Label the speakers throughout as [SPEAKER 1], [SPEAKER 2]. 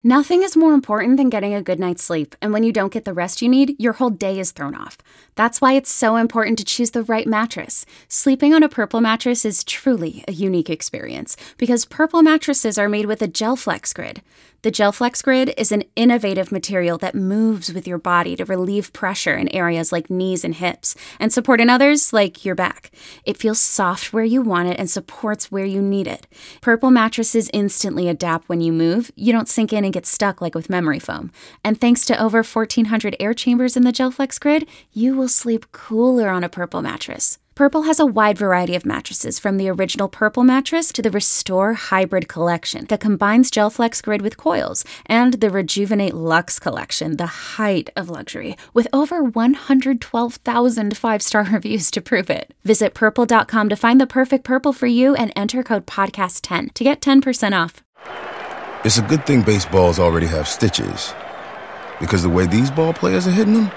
[SPEAKER 1] Nothing is more important than getting a good night's sleep, and when you don't get the rest you need, your whole day is thrown off. That's why it's so important to choose the right mattress. Sleeping on a Purple mattress is truly a unique experience, because Purple mattresses are made with a GelFlex Grid. The GelFlex Grid is an innovative material that moves with your body to relieve pressure in areas like knees and hips, and support in others like your back. It feels soft where you want it and supports where you need it. Purple mattresses instantly adapt when you move. You don't sink in and get stuck like with memory foam. And thanks to over 1,400 air chambers in the GelFlex Grid, you will sleep cooler on a Purple mattress. Purple has a wide variety of mattresses, from the original Purple mattress to the Restore Hybrid collection that combines GelFlex Grid with coils, and the Rejuvenate Luxe collection, the height of luxury, with over 112,000 five-star reviews to prove it. Visit Purple.com to find the perfect Purple for you and enter code PODCAST10 to get 10% off.
[SPEAKER 2] It's a good thing baseballs already have stitches, because the way these ball players are hitting them,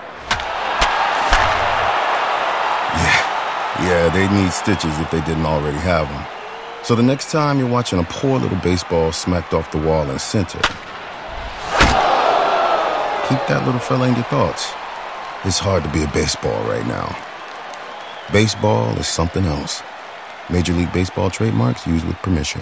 [SPEAKER 2] yeah, they need stitches if they didn't already have them. So the next time you're watching a poor little baseball smacked off the wall in center, keep that little fella in your thoughts. It's hard to be a baseball right now. Baseball is something else. Major League Baseball trademarks used with permission.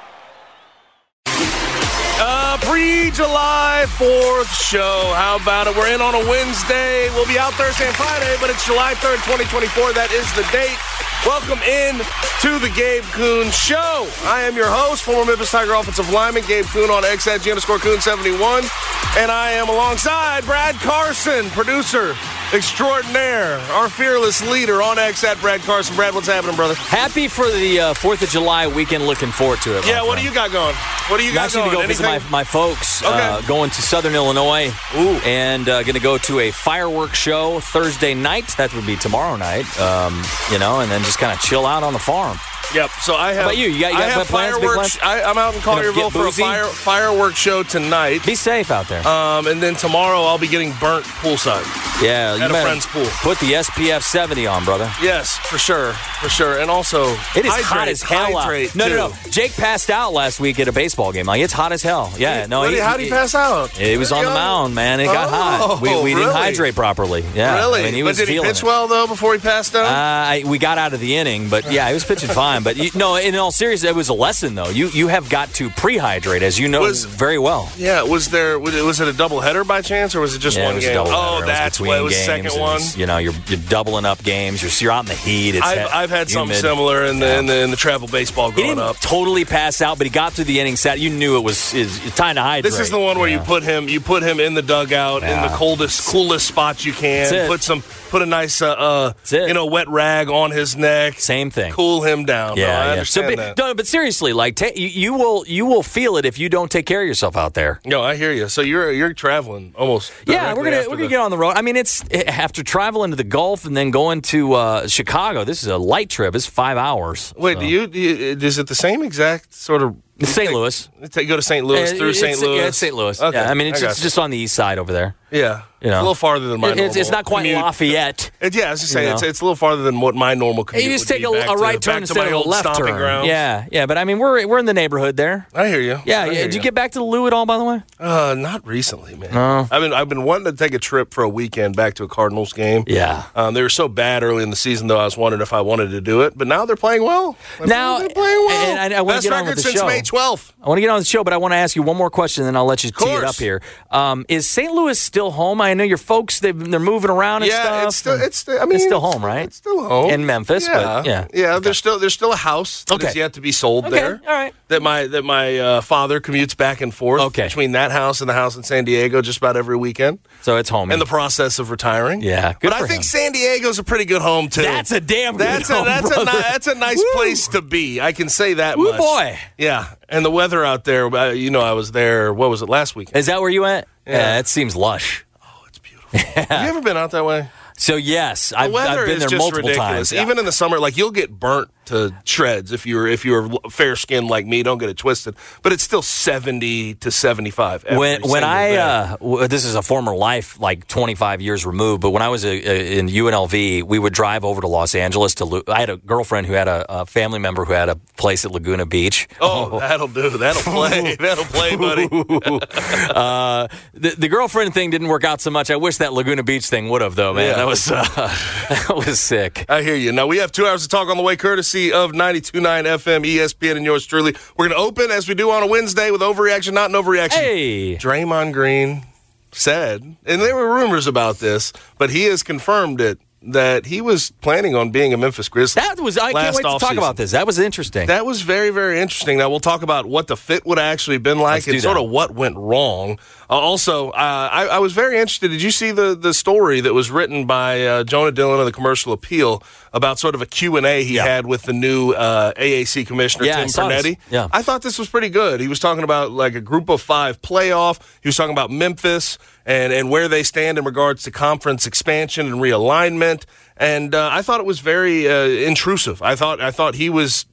[SPEAKER 3] Pre-July 4th show. How about it? We're in on a Wednesday. We'll be out Thursday and Friday, but it's July 3rd, 2024. That is the date. Welcome in to the Gabe Kuhn Show. I am your host, former Memphis Tiger offensive lineman, Gabe Kuhn on X at G_Kuhn71. And I am alongside Brad Carson, producer extraordinaire, our fearless leader on X at Brad Carson. Brad, what's happening, brother?
[SPEAKER 4] Happy for the 4th of July weekend. Looking forward to it.
[SPEAKER 3] Yeah, what do you got going? What do you got going?
[SPEAKER 4] I'm actually going to go visit my folks, going to Southern Illinois.
[SPEAKER 3] Ooh.
[SPEAKER 4] And going to go to a fireworks show Thursday night. That would be tomorrow night, and then just kind of chill out on the farm.
[SPEAKER 3] Yep. So I have.
[SPEAKER 4] How about you? You got plans? Big plans?
[SPEAKER 3] I'm out in Collierville for a fireworks show tonight.
[SPEAKER 4] Be safe out there.
[SPEAKER 3] And then tomorrow I'll be getting burnt poolside.
[SPEAKER 4] Yeah,
[SPEAKER 3] at a friend's pool.
[SPEAKER 4] Put the SPF 70 on, brother.
[SPEAKER 3] Yes, for sure, And also,
[SPEAKER 4] it is hot as hell out. No. Jake passed out last week at a baseball game. Like, it's hot as hell. Yeah,
[SPEAKER 3] no. How did he pass out?
[SPEAKER 4] It was on the mound, man. It got hot. We didn't hydrate properly. Yeah,
[SPEAKER 3] really.
[SPEAKER 4] I mean, he was
[SPEAKER 3] did he pitch well though before he passed out?
[SPEAKER 4] We got out of the inning, but yeah, he was pitching fine. But in all seriousness, it was a lesson though. You have got to pre-hydrate, as you know very well.
[SPEAKER 3] Yeah. Was it a doubleheader by chance, or was it just one game?
[SPEAKER 4] Oh,
[SPEAKER 3] that's why it was the second one.
[SPEAKER 4] You're doubling up games. You're out in the heat.
[SPEAKER 3] I've had something similar in the travel baseball growing up.
[SPEAKER 4] Totally passed out, but he got through the inning set. You knew it was time to hydrate.
[SPEAKER 3] This is the one where you put him in the dugout in the coolest spot you can. Put a nice wet rag on his neck.
[SPEAKER 4] Same thing.
[SPEAKER 3] Cool him down.
[SPEAKER 4] Yeah,
[SPEAKER 3] I understand that.
[SPEAKER 4] No, but seriously, like you will feel it if you don't take care of yourself out there.
[SPEAKER 3] No, I hear you. So you're traveling almost.
[SPEAKER 4] Yeah, we're gonna get on the road. I mean, it's after traveling to the Gulf and then going to Chicago. This is a light trip. It's 5 hours.
[SPEAKER 3] Wait, is it the same exact sort of?
[SPEAKER 4] St. Louis.
[SPEAKER 3] Go to St. Louis through St. Louis.
[SPEAKER 4] Yeah, it's St. Louis.
[SPEAKER 3] Okay.
[SPEAKER 4] Yeah, I mean, it's just on the east side over there.
[SPEAKER 3] Yeah. It's a little farther than my normal
[SPEAKER 4] It's not quite
[SPEAKER 3] commute.
[SPEAKER 4] Lafayette.
[SPEAKER 3] I was just saying, it's a little farther than what my normal commute
[SPEAKER 4] You just
[SPEAKER 3] would
[SPEAKER 4] take
[SPEAKER 3] be
[SPEAKER 4] a right turn instead of a left turn.
[SPEAKER 3] Grounds.
[SPEAKER 4] Yeah, but I mean, we're in the neighborhood there.
[SPEAKER 3] I hear you.
[SPEAKER 4] Yeah. Did you get back to the Lou at all, by the way?
[SPEAKER 3] Not recently, man. I've been wanting to take a trip for a weekend back to a Cardinals game.
[SPEAKER 4] Yeah.
[SPEAKER 3] They were so bad early in the season, though. I was wondering if I wanted to do it, but now they're playing well.
[SPEAKER 4] They're playing well. And I want to get on with the show.
[SPEAKER 3] Best record since May 12th.
[SPEAKER 4] I want to get on the show, but I want to ask you one more question, and then I'll let you tee it up here. Is St. Louis still home? I know your folks, they're moving around and stuff.
[SPEAKER 3] It's still home,
[SPEAKER 4] right?
[SPEAKER 3] It's still home.
[SPEAKER 4] In Memphis, but yeah.
[SPEAKER 3] Yeah, there's still a house that is yet to be sold there.
[SPEAKER 4] All right.
[SPEAKER 3] That my father commutes back and forth between that house and the house in San Diego just about every weekend.
[SPEAKER 4] So it's home.
[SPEAKER 3] In the process of retiring.
[SPEAKER 4] Yeah,
[SPEAKER 3] good. But I think San Diego's a pretty good home, too.
[SPEAKER 4] That's a damn good home,
[SPEAKER 3] that's a nice place to be. I can say that much.
[SPEAKER 4] Boy.
[SPEAKER 3] Yeah, and the weather out there, I was there, what was it, last week?
[SPEAKER 4] Is that where you went? Yeah, it seems lush.
[SPEAKER 3] Oh, it's beautiful. Have you ever been out that way?
[SPEAKER 4] So, yes, I've been there multiple
[SPEAKER 3] ridiculous.
[SPEAKER 4] times.
[SPEAKER 3] Even in the summer, like, you'll get burnt to shreds if you're fair skinned like me. Don't get it twisted, but it's still 70 to 75.
[SPEAKER 4] When I this is a former life, like 25 years removed, but when I was in UNLV, we would drive over to Los Angeles I had a girlfriend who had a family member who had a place at Laguna Beach.
[SPEAKER 3] Oh, that'll do. That'll play. That'll play, buddy.
[SPEAKER 4] The girlfriend thing didn't work out so much. I wish that Laguna Beach thing would have, though, man.
[SPEAKER 3] Yeah.
[SPEAKER 4] That was sick.
[SPEAKER 3] I hear you. Now, we have 2 hours to talk on the way, courtesy of 92.9 FM, ESPN, and yours truly. We're going to open, as we do on a Wednesday, with overreaction, not an overreaction.
[SPEAKER 4] Hey!
[SPEAKER 3] Draymond Green said, and there were rumors about this, but he has confirmed it, that he was planning on being a Memphis Grizzly.
[SPEAKER 4] I can't wait to talk about this. That was interesting.
[SPEAKER 3] That was very, very interesting. Now, we'll talk about what the fit would have actually been like and sort of what went wrong. I was very interested. Did you see the story that was written by Jonah Dillon of the Commercial Appeal about sort of a Q&A he had with the new AAC commissioner, Tim Pernetti?
[SPEAKER 4] Yeah.
[SPEAKER 3] I thought this was pretty good. He was talking about like a group of 5 playoff. He was talking about Memphis and where they stand in regards to conference expansion and realignment. And I thought it was very intrusive. I thought he was,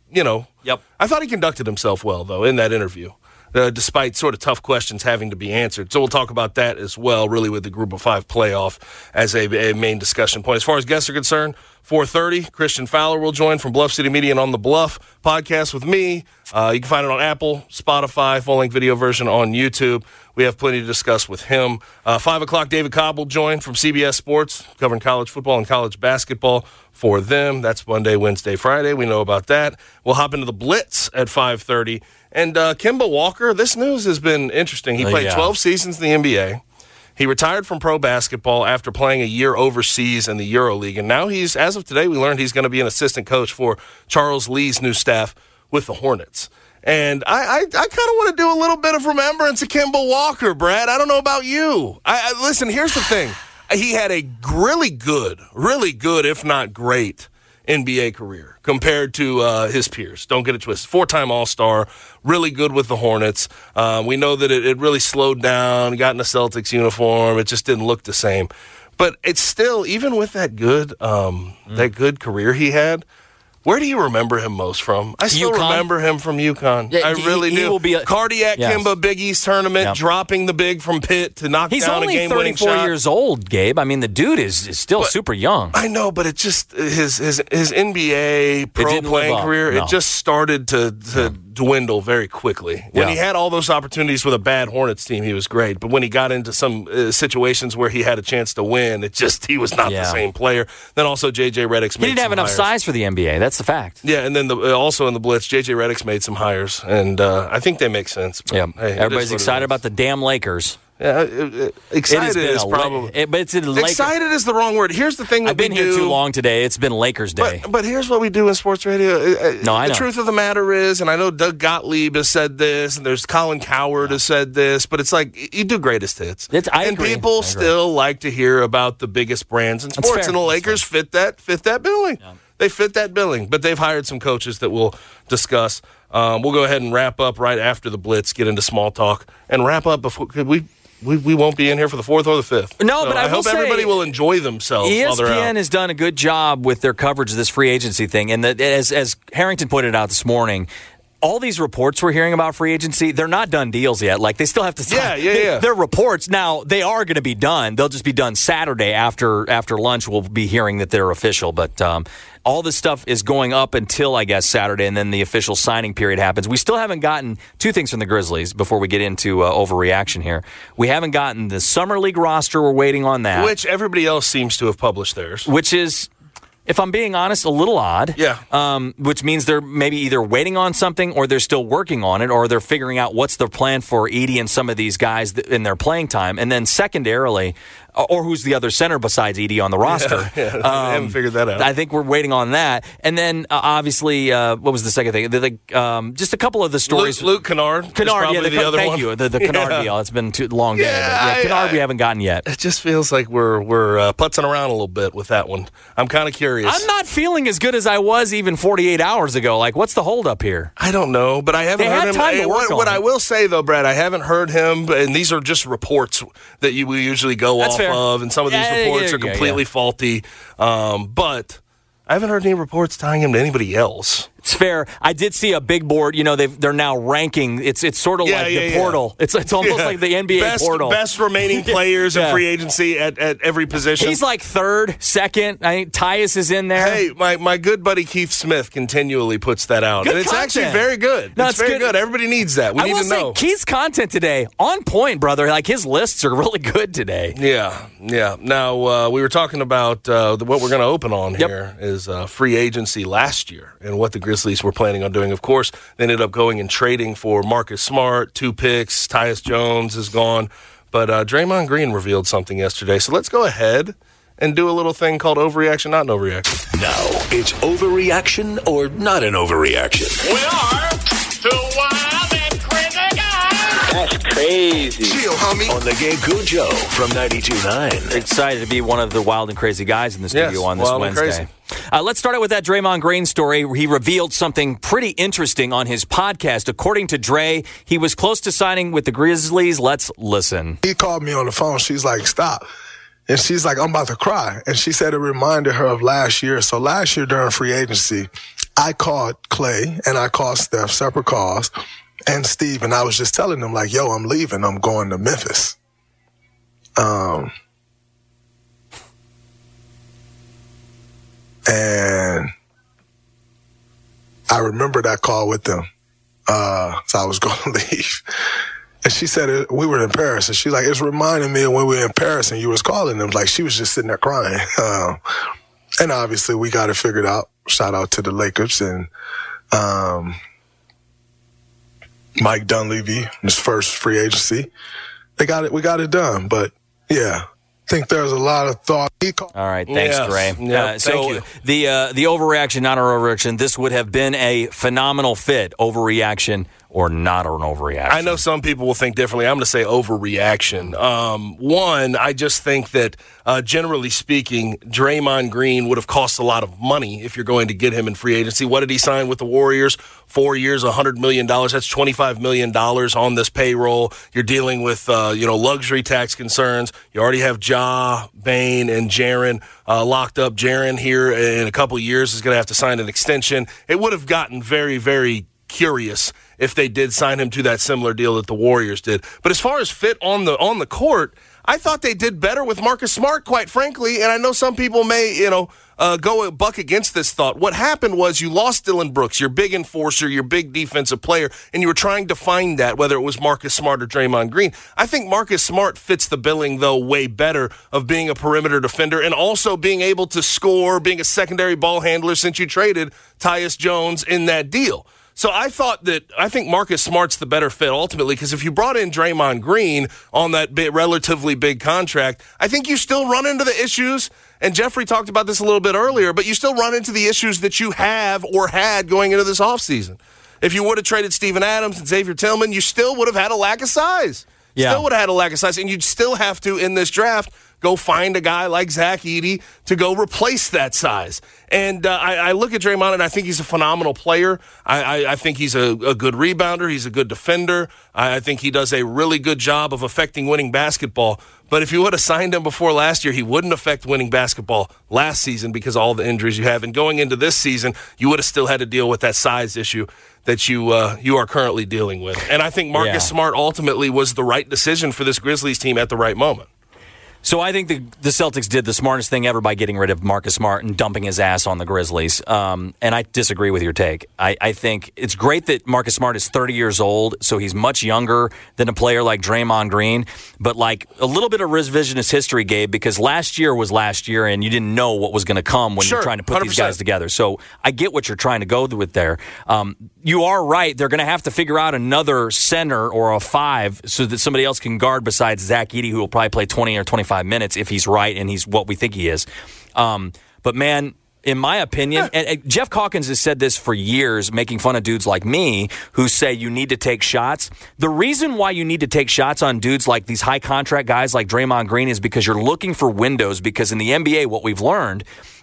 [SPEAKER 3] I thought he conducted himself well, though, in that interview. Despite sort of tough questions having to be answered. So we'll talk about that as well, really, with the Group of 5 playoff as a main discussion point. As far as guests are concerned, 4:30, Christian Fowler will join from Bluff City Media and On the Bluff podcast with me. You can find it on Apple, Spotify, full-length video version on YouTube. We have plenty to discuss with him. 5 o'clock, David Cobb will join from CBS Sports, covering college football and college basketball for them. That's Monday, Wednesday, Friday. We know about that. We'll hop into the Blitz at 5:30. And Kemba Walker, this news has been interesting. He played 12 seasons in the NBA. He retired from pro basketball after playing a year overseas in the EuroLeague. And now as of today, we learned he's going to be an assistant coach for Charles Lee's new staff with the Hornets. And I kind of want to do a little bit of remembrance of Kemba Walker, Brad. I don't know about you. Listen, here's the thing. He had a really good, if not great, NBA career compared to his peers. Don't get it twisted. 4-time All-Star, really good with the Hornets. We know that it really slowed down, got in a Celtics uniform. It just didn't look the same. But it's still, even with that good career he had, where do you remember him most from? I still remember him from UConn. Yeah, I really do. Cardiac Kemba Big East tournament, dropping the big from Pitt to knock down a game-winning shot.
[SPEAKER 4] He's only 34 years old, Gabe. I mean, the dude is still super young.
[SPEAKER 3] I know, but it just his NBA pro playing career, it just started to dwindle very quickly. When he had all those opportunities with a bad Hornets team, he was great. But when he got into some situations where he had a chance to win, he was not the same player. Then also J.J. Redick's made some hires. He didn't have enough
[SPEAKER 4] size for the NBA. That's the fact.
[SPEAKER 3] Yeah, and then also in the Blitz, J.J. Redick's made some hires, and I think they make sense. But, hey,
[SPEAKER 4] everybody's excited about the damn Lakers.
[SPEAKER 3] Yeah, excited is probably.
[SPEAKER 4] But it's
[SPEAKER 3] excited is the wrong word. Here's the thing that
[SPEAKER 4] I've been here too long today. It's been Lakers Day.
[SPEAKER 3] But here's what we do in sports radio.
[SPEAKER 4] I know.
[SPEAKER 3] The truth of the matter is, and I know Doug Gottlieb has said this, and there's Colin Cowherd has said this, but it's like you do greatest hits.
[SPEAKER 4] I agree.
[SPEAKER 3] People still like to hear about the biggest brands in sports, and the Lakers fit that billing. Yeah. They fit that billing, but they've hired some coaches that we'll discuss. We'll go ahead and wrap up right after the Blitz, get into small talk, and wrap up before we won't be in here for the 4th or the 5th.
[SPEAKER 4] No, but I
[SPEAKER 3] hope everybody will enjoy themselves while they're out.
[SPEAKER 4] ESPN has done a good job with their coverage of this free agency thing. And as Harrington pointed out this morning, all these reports we're hearing about free agency, they're not done deals yet. Like, they still have to sign.
[SPEAKER 3] Yeah.
[SPEAKER 4] They're reports. Now, they are going to be done. They'll just be done Saturday after lunch. We'll be hearing that they're official. But all this stuff is going up until, I guess, Saturday, and then the official signing period happens. We still haven't gotten two things from the Grizzlies before we get into overreaction here. We haven't gotten the Summer League roster. We're waiting on that.
[SPEAKER 3] Which everybody else seems to have published theirs.
[SPEAKER 4] Which is, if I'm being honest, a little odd.
[SPEAKER 3] Yeah.
[SPEAKER 4] Which means they're maybe either waiting on something or they're still working on it, or they're figuring out what's their plan for Edey and some of these guys in their playing time. And then secondarily, or who's the other center besides Edey on the roster.
[SPEAKER 3] Yeah, I haven't figured that out.
[SPEAKER 4] I think we're waiting on that. And then, obviously, what was the second thing? Just a couple of the stories.
[SPEAKER 3] Luke Kennard.
[SPEAKER 4] Kennard,
[SPEAKER 3] yeah,
[SPEAKER 4] the other
[SPEAKER 3] one.
[SPEAKER 4] Thank you. The Kennard deal. It's been too long day. Yeah, Kennard we haven't gotten yet.
[SPEAKER 3] It just feels like we're putzing around a little bit with that one. I'm kind of curious.
[SPEAKER 4] I'm not feeling as good as I was even 48 hours ago. Like, what's the holdup here?
[SPEAKER 3] I don't know, but I haven't heard him.
[SPEAKER 4] Time to work
[SPEAKER 3] what I will say, though, Brad, I haven't heard him, and these are just reports that we usually go off of, and some of these reports are completely faulty. But I haven't heard any reports tying him to anybody else.
[SPEAKER 4] It's fair. I did see a big board. They're now ranking. It's sort of like the portal. It's almost like the NBA portal.
[SPEAKER 3] Best remaining players in free agency at every position.
[SPEAKER 4] He's like third, second. I think Tyus is in there.
[SPEAKER 3] Hey, my good buddy Keith Smith continually puts that out, and it's actually very good.
[SPEAKER 4] No,
[SPEAKER 3] it's very good. Everybody needs that. We need to know.
[SPEAKER 4] Keith's content today on point, brother. Like his lists are really good today.
[SPEAKER 3] Yeah. Now we were talking about what we're going to open on here is free agency last year and what the Grizzlies were planning on doing. Of course, they ended up going and trading for Marcus Smart, 2 picks. Tyus Jones is gone. But Draymond Green revealed something yesterday. So let's go ahead and do a little thing called overreaction, not an overreaction.
[SPEAKER 5] Now, it's overreaction or not an overreaction.
[SPEAKER 6] We are the Wild and Crazy Guys.
[SPEAKER 5] That's crazy.
[SPEAKER 2] Chill, homie.
[SPEAKER 5] On the Gabe Kuhn Show from 92.9.
[SPEAKER 4] Excited to be one of the wild and crazy guys in the studio on this
[SPEAKER 3] wild and
[SPEAKER 4] Wednesday.
[SPEAKER 3] crazy.
[SPEAKER 4] Let's start out with that Draymond Green story. He revealed something pretty interesting on his podcast. According to Dre, he was close to signing with the Grizzlies. Let's listen.
[SPEAKER 7] He called me on the phone. She's like, stop. And she's like, I'm about to cry. And she said it reminded her of last year. So last year during free agency, I called Clay and I called Steph, separate calls, and Steve. And I was just telling them like, yo, I'm leaving. I'm going to Memphis. And I remember that call with them. So I was going to leave. And she said, we were in Paris. And she's like, it's reminding me of when we were in Paris and you was calling them. Like, she was just sitting there crying. And obviously we got it figured out. Shout out to the Lakers and Mike Dunleavy, his first free agency. We got it done. But, yeah. I think there's a lot of thought.
[SPEAKER 4] All right, thanks, Dre.
[SPEAKER 3] Thank you.
[SPEAKER 4] The overreaction, not an overreaction, this would have been a phenomenal fit. Overreaction or not an overreaction?
[SPEAKER 3] I know some people will think differently. I'm going to say overreaction. One, I just think that generally speaking, Draymond Green would have cost a lot of money if you're going to get him in free agency. What did he sign with the Warriors? 4 years, $100 million. That's $25 million on this payroll. You're dealing with, luxury tax concerns. You already have Ja, Bane, and Jaren locked up. Jaren here in a couple of years is going to have to sign an extension. It would have gotten very, very curious if they did sign him to that similar deal that the Warriors did. But as far as fit on the court, I thought they did better with Marcus Smart, quite frankly. And I know some people may, go a buck against this thought. What happened was you lost Dillon Brooks, your big enforcer, your big defensive player, and you were trying to find that, whether it was Marcus Smart or Draymond Green. I think Marcus Smart fits the billing, though, way better of being a perimeter defender and also being able to score, being a secondary ball handler since you traded Tyus Jones in that deal. So I think Marcus Smart's the better fit ultimately, because if you brought in Draymond Green on that relatively big contract, I think you still run into the issues, and Jeffrey talked about this a little bit earlier, but you still run into the issues that you have or had going into this offseason. If you would have traded Steven Adams and Xavier Tillman, you still would have had a lack of size.
[SPEAKER 4] Yeah.
[SPEAKER 3] Still would have had a lack of size, and you'd still have to, in this draft, go find a guy like Zach Edey to go replace that size. And I look at Draymond, and I think he's a phenomenal player. I think he's a good rebounder. He's a good defender. I think he does a really good job of affecting winning basketball. But if you would have signed him before last year, he wouldn't affect winning basketball last season because of all the injuries you have. And going into this season, you would have still had to deal with that size issue that you are currently dealing with. And I think Marcus Smart ultimately was the right decision for this Grizzlies team at the right moment.
[SPEAKER 4] So I think the Celtics did the smartest thing ever by getting rid of Marcus Smart and dumping his ass on the Grizzlies. And I disagree with your take. I think it's great that Marcus Smart is 30 years old, so he's much younger than a player like Draymond Green. But like a little bit of revisionist history, Gabe, because last year was last year and you didn't know what was going to come when you're trying to put 100%. These guys together. So I get what you're trying to go with there. You are right. They're going to have to figure out another center or a 5 so that somebody else can guard besides Zach Edey, who will probably play 20 or 25 minutes if he's right and he's what we think he is. But, man, in my opinion, and Jeff Calkins has said this for years, making fun of dudes like me who say you need to take shots. The reason why you need to take shots on dudes like these high-contract guys like Draymond Green is because you're looking for windows, because in the NBA what we've learned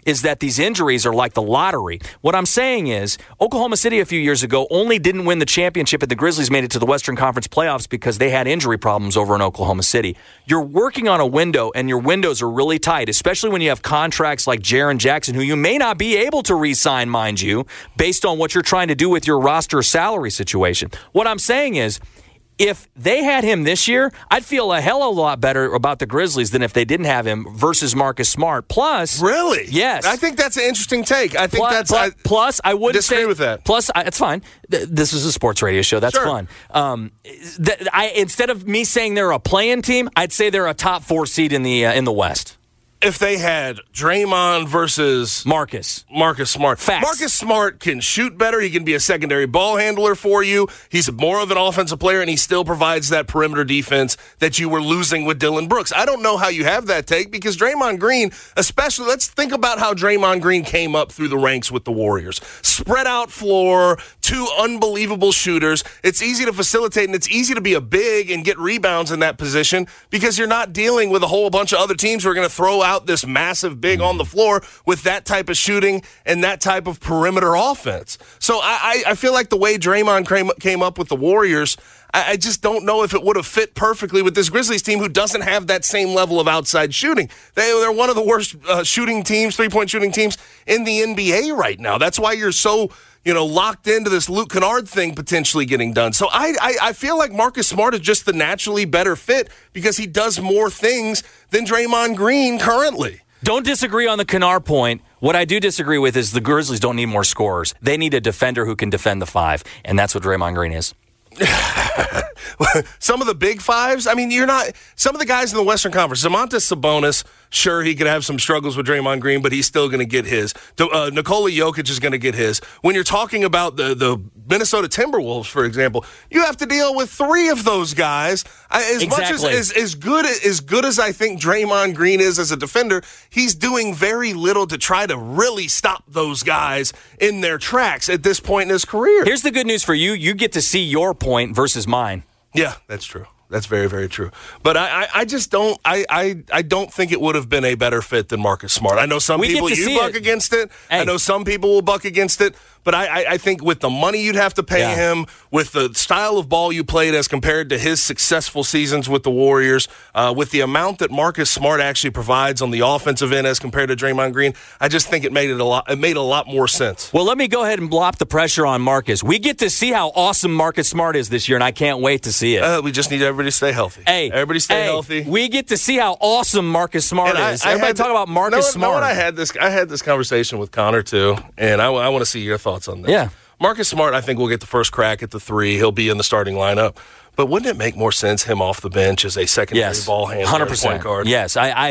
[SPEAKER 4] is that these injuries are like the lottery. What I'm saying is Oklahoma City a few years ago only didn't win the championship, and the Grizzlies made it to the Western Conference playoffs because they had injury problems over in Oklahoma City. You're working on a window, and your windows are really tight, especially when you have contracts like Jaren Jackson, who you may not be able to re-sign, mind you, based on what you're trying to do with your roster salary situation. What I'm saying is, if they had him this year, I'd feel a hell of a lot better about the Grizzlies than if they didn't have him versus Marcus Smart. Plus,
[SPEAKER 3] really?
[SPEAKER 4] Yes.
[SPEAKER 3] I think that's an interesting take. I think
[SPEAKER 4] plus, I wouldn't
[SPEAKER 3] disagree with that.
[SPEAKER 4] Plus, it's fine. This is a sports radio show. That's
[SPEAKER 3] sure.
[SPEAKER 4] fun. Instead of me saying they're a play-in team, I'd say they're a top 4 seed in the West.
[SPEAKER 3] If they had Draymond versus Marcus Smart.
[SPEAKER 4] Facts.
[SPEAKER 3] Marcus Smart can shoot better. He can be a secondary ball handler for you. He's more of an offensive player, and he still provides that perimeter defense that you were losing with Dillon Brooks. I don't know how you have that take because Draymond Green, especially, let's think about how Draymond Green came up through the ranks with the Warriors. Spread out floor, 2 unbelievable shooters. It's easy to facilitate, and it's easy to be a big and get rebounds in that position because you're not dealing with a whole bunch of other teams who are going to throw out this massive big on the floor with that type of shooting and that type of perimeter offense. So I feel like the way Draymond came up with the Warriors, I just don't know if it would have fit perfectly with this Grizzlies team who doesn't have that same level of outside shooting. They're one of the worst shooting teams, 3-point shooting teams in the NBA right now. That's why you're so locked into this Luke Kennard thing potentially getting done. So I feel like Marcus Smart is just the naturally better fit because he does more things than Draymond Green currently.
[SPEAKER 4] Don't disagree on the Kennard point. What I do disagree with is the Grizzlies don't need more scorers. They need a defender who can defend the 5, and that's what Draymond Green is.
[SPEAKER 3] Some of the big fives, I mean, some of the guys in the Western Conference, Domantas Sabonis, sure, he could have some struggles with Draymond Green, but he's still going to get his. Nikola Jokic is going to get his. When you're talking about the Minnesota Timberwolves, for example, you have to deal with 3 of those guys. Much as good as I think Draymond Green is as a defender, he's doing very little to try to really stop those guys in their tracks at this point in his career.
[SPEAKER 4] Here's the good news for you. You get to see your point versus mine.
[SPEAKER 3] Yeah, that's true. That's very, very true. But I just don't I don't think it would have been a better fit than Marcus Smart. I know some people buck against it. Hey. I know some people will buck against it. But I think with the money you'd have to pay him, with the style of ball you played as compared to his successful seasons with the Warriors, with the amount that Marcus Smart actually provides on the offensive end as compared to Draymond Green, I just think it made a lot more sense.
[SPEAKER 4] Well, let me go ahead and blop the pressure on Marcus. We get to see how awesome Marcus Smart is this year, and I can't wait to see it.
[SPEAKER 3] We just need everybody to stay healthy. Everybody stay healthy.
[SPEAKER 4] We get to see how awesome Marcus Smart is. Everybody talk about Marcus Smart.
[SPEAKER 3] I had this conversation with Connor too, and I want to see your thoughts on this.
[SPEAKER 4] Yeah.
[SPEAKER 3] Marcus Smart, I think, will get the first crack at the 3. He'll be in the starting lineup. But wouldn't it make more sense him off the bench as a secondary ball handler, 100%. Point guard?
[SPEAKER 4] Yes, I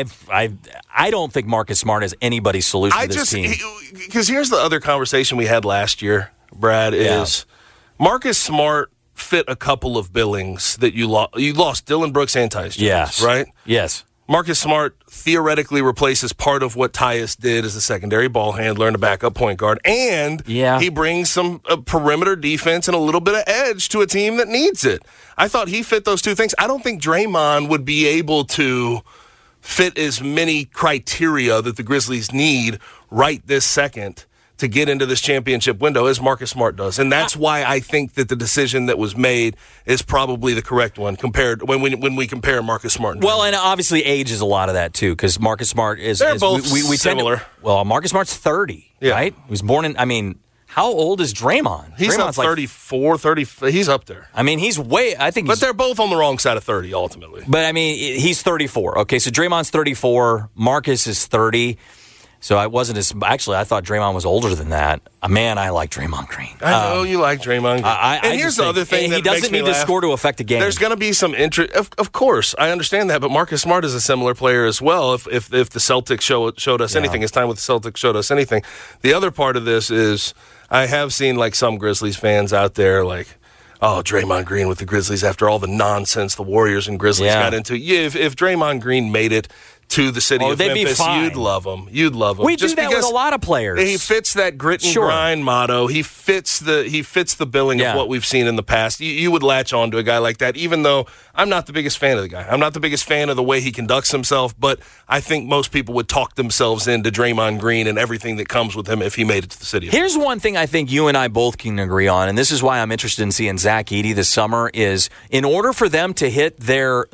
[SPEAKER 4] don't think Marcus Smart is anybody's solution to this team.
[SPEAKER 3] Because here's the other conversation we had last year, Brad, is Marcus Smart fit a couple of billings that you lost. You lost Dillon Brooks and Tyus Jones, right?
[SPEAKER 4] Yes.
[SPEAKER 3] Marcus Smart theoretically replaces part of what Tyus did as a secondary ball handler and a backup point guard, and he brings some perimeter defense and a little bit of edge to a team that needs it. I thought he fit those 2 things. I don't think Draymond would be able to fit as many criteria that the Grizzlies need right this second to get into this championship window as Marcus Smart does. And that's why I think that the decision that was made is probably the correct one compared when we compare Marcus Smart.
[SPEAKER 4] Well, and obviously age is a lot of that too, because Marcus Smart is
[SPEAKER 3] both similar.
[SPEAKER 4] Marcus Smart's 30, right? He was born in, how old is Draymond?
[SPEAKER 3] He's
[SPEAKER 4] Draymond's
[SPEAKER 3] like 34, 30. He's up there.
[SPEAKER 4] I mean, but
[SPEAKER 3] they're both on the wrong side of 30 ultimately.
[SPEAKER 4] But I mean, he's 34. Okay, so Draymond's 34. Marcus is 30. So I wasn't as actually. I thought Draymond was older than that. Man, I like Draymond Green.
[SPEAKER 3] I know you like Draymond Green. And here's the other thing that
[SPEAKER 4] he doesn't need to score to affect a game.
[SPEAKER 3] There's going to be some interest. Of course, I understand that. But Marcus Smart is a similar player as well. If the Celtics showed us anything, his time with the Celtics showed us anything. The other part of this is I have seen like some Grizzlies fans out there like, oh, Draymond Green with the Grizzlies after all the nonsense the Warriors and Grizzlies got into. If Draymond Green made it to the city of
[SPEAKER 4] they'd be
[SPEAKER 3] Memphis,
[SPEAKER 4] fine.
[SPEAKER 3] you'd love him. You'd love him.
[SPEAKER 4] We
[SPEAKER 3] Just
[SPEAKER 4] do that with a lot of players.
[SPEAKER 3] He fits that grit and grind motto. He fits the billing of what we've seen in the past. You would latch on to a guy like that, even though I'm not the biggest fan of the guy. I'm not the biggest fan of the way he conducts himself, but I think most people would talk themselves into Draymond Green and everything that comes with him if he made it to the city.
[SPEAKER 4] Here's one thing I think you and I both can agree on, and this is why I'm interested in seeing Zach Edey this summer, is in order for them to hit their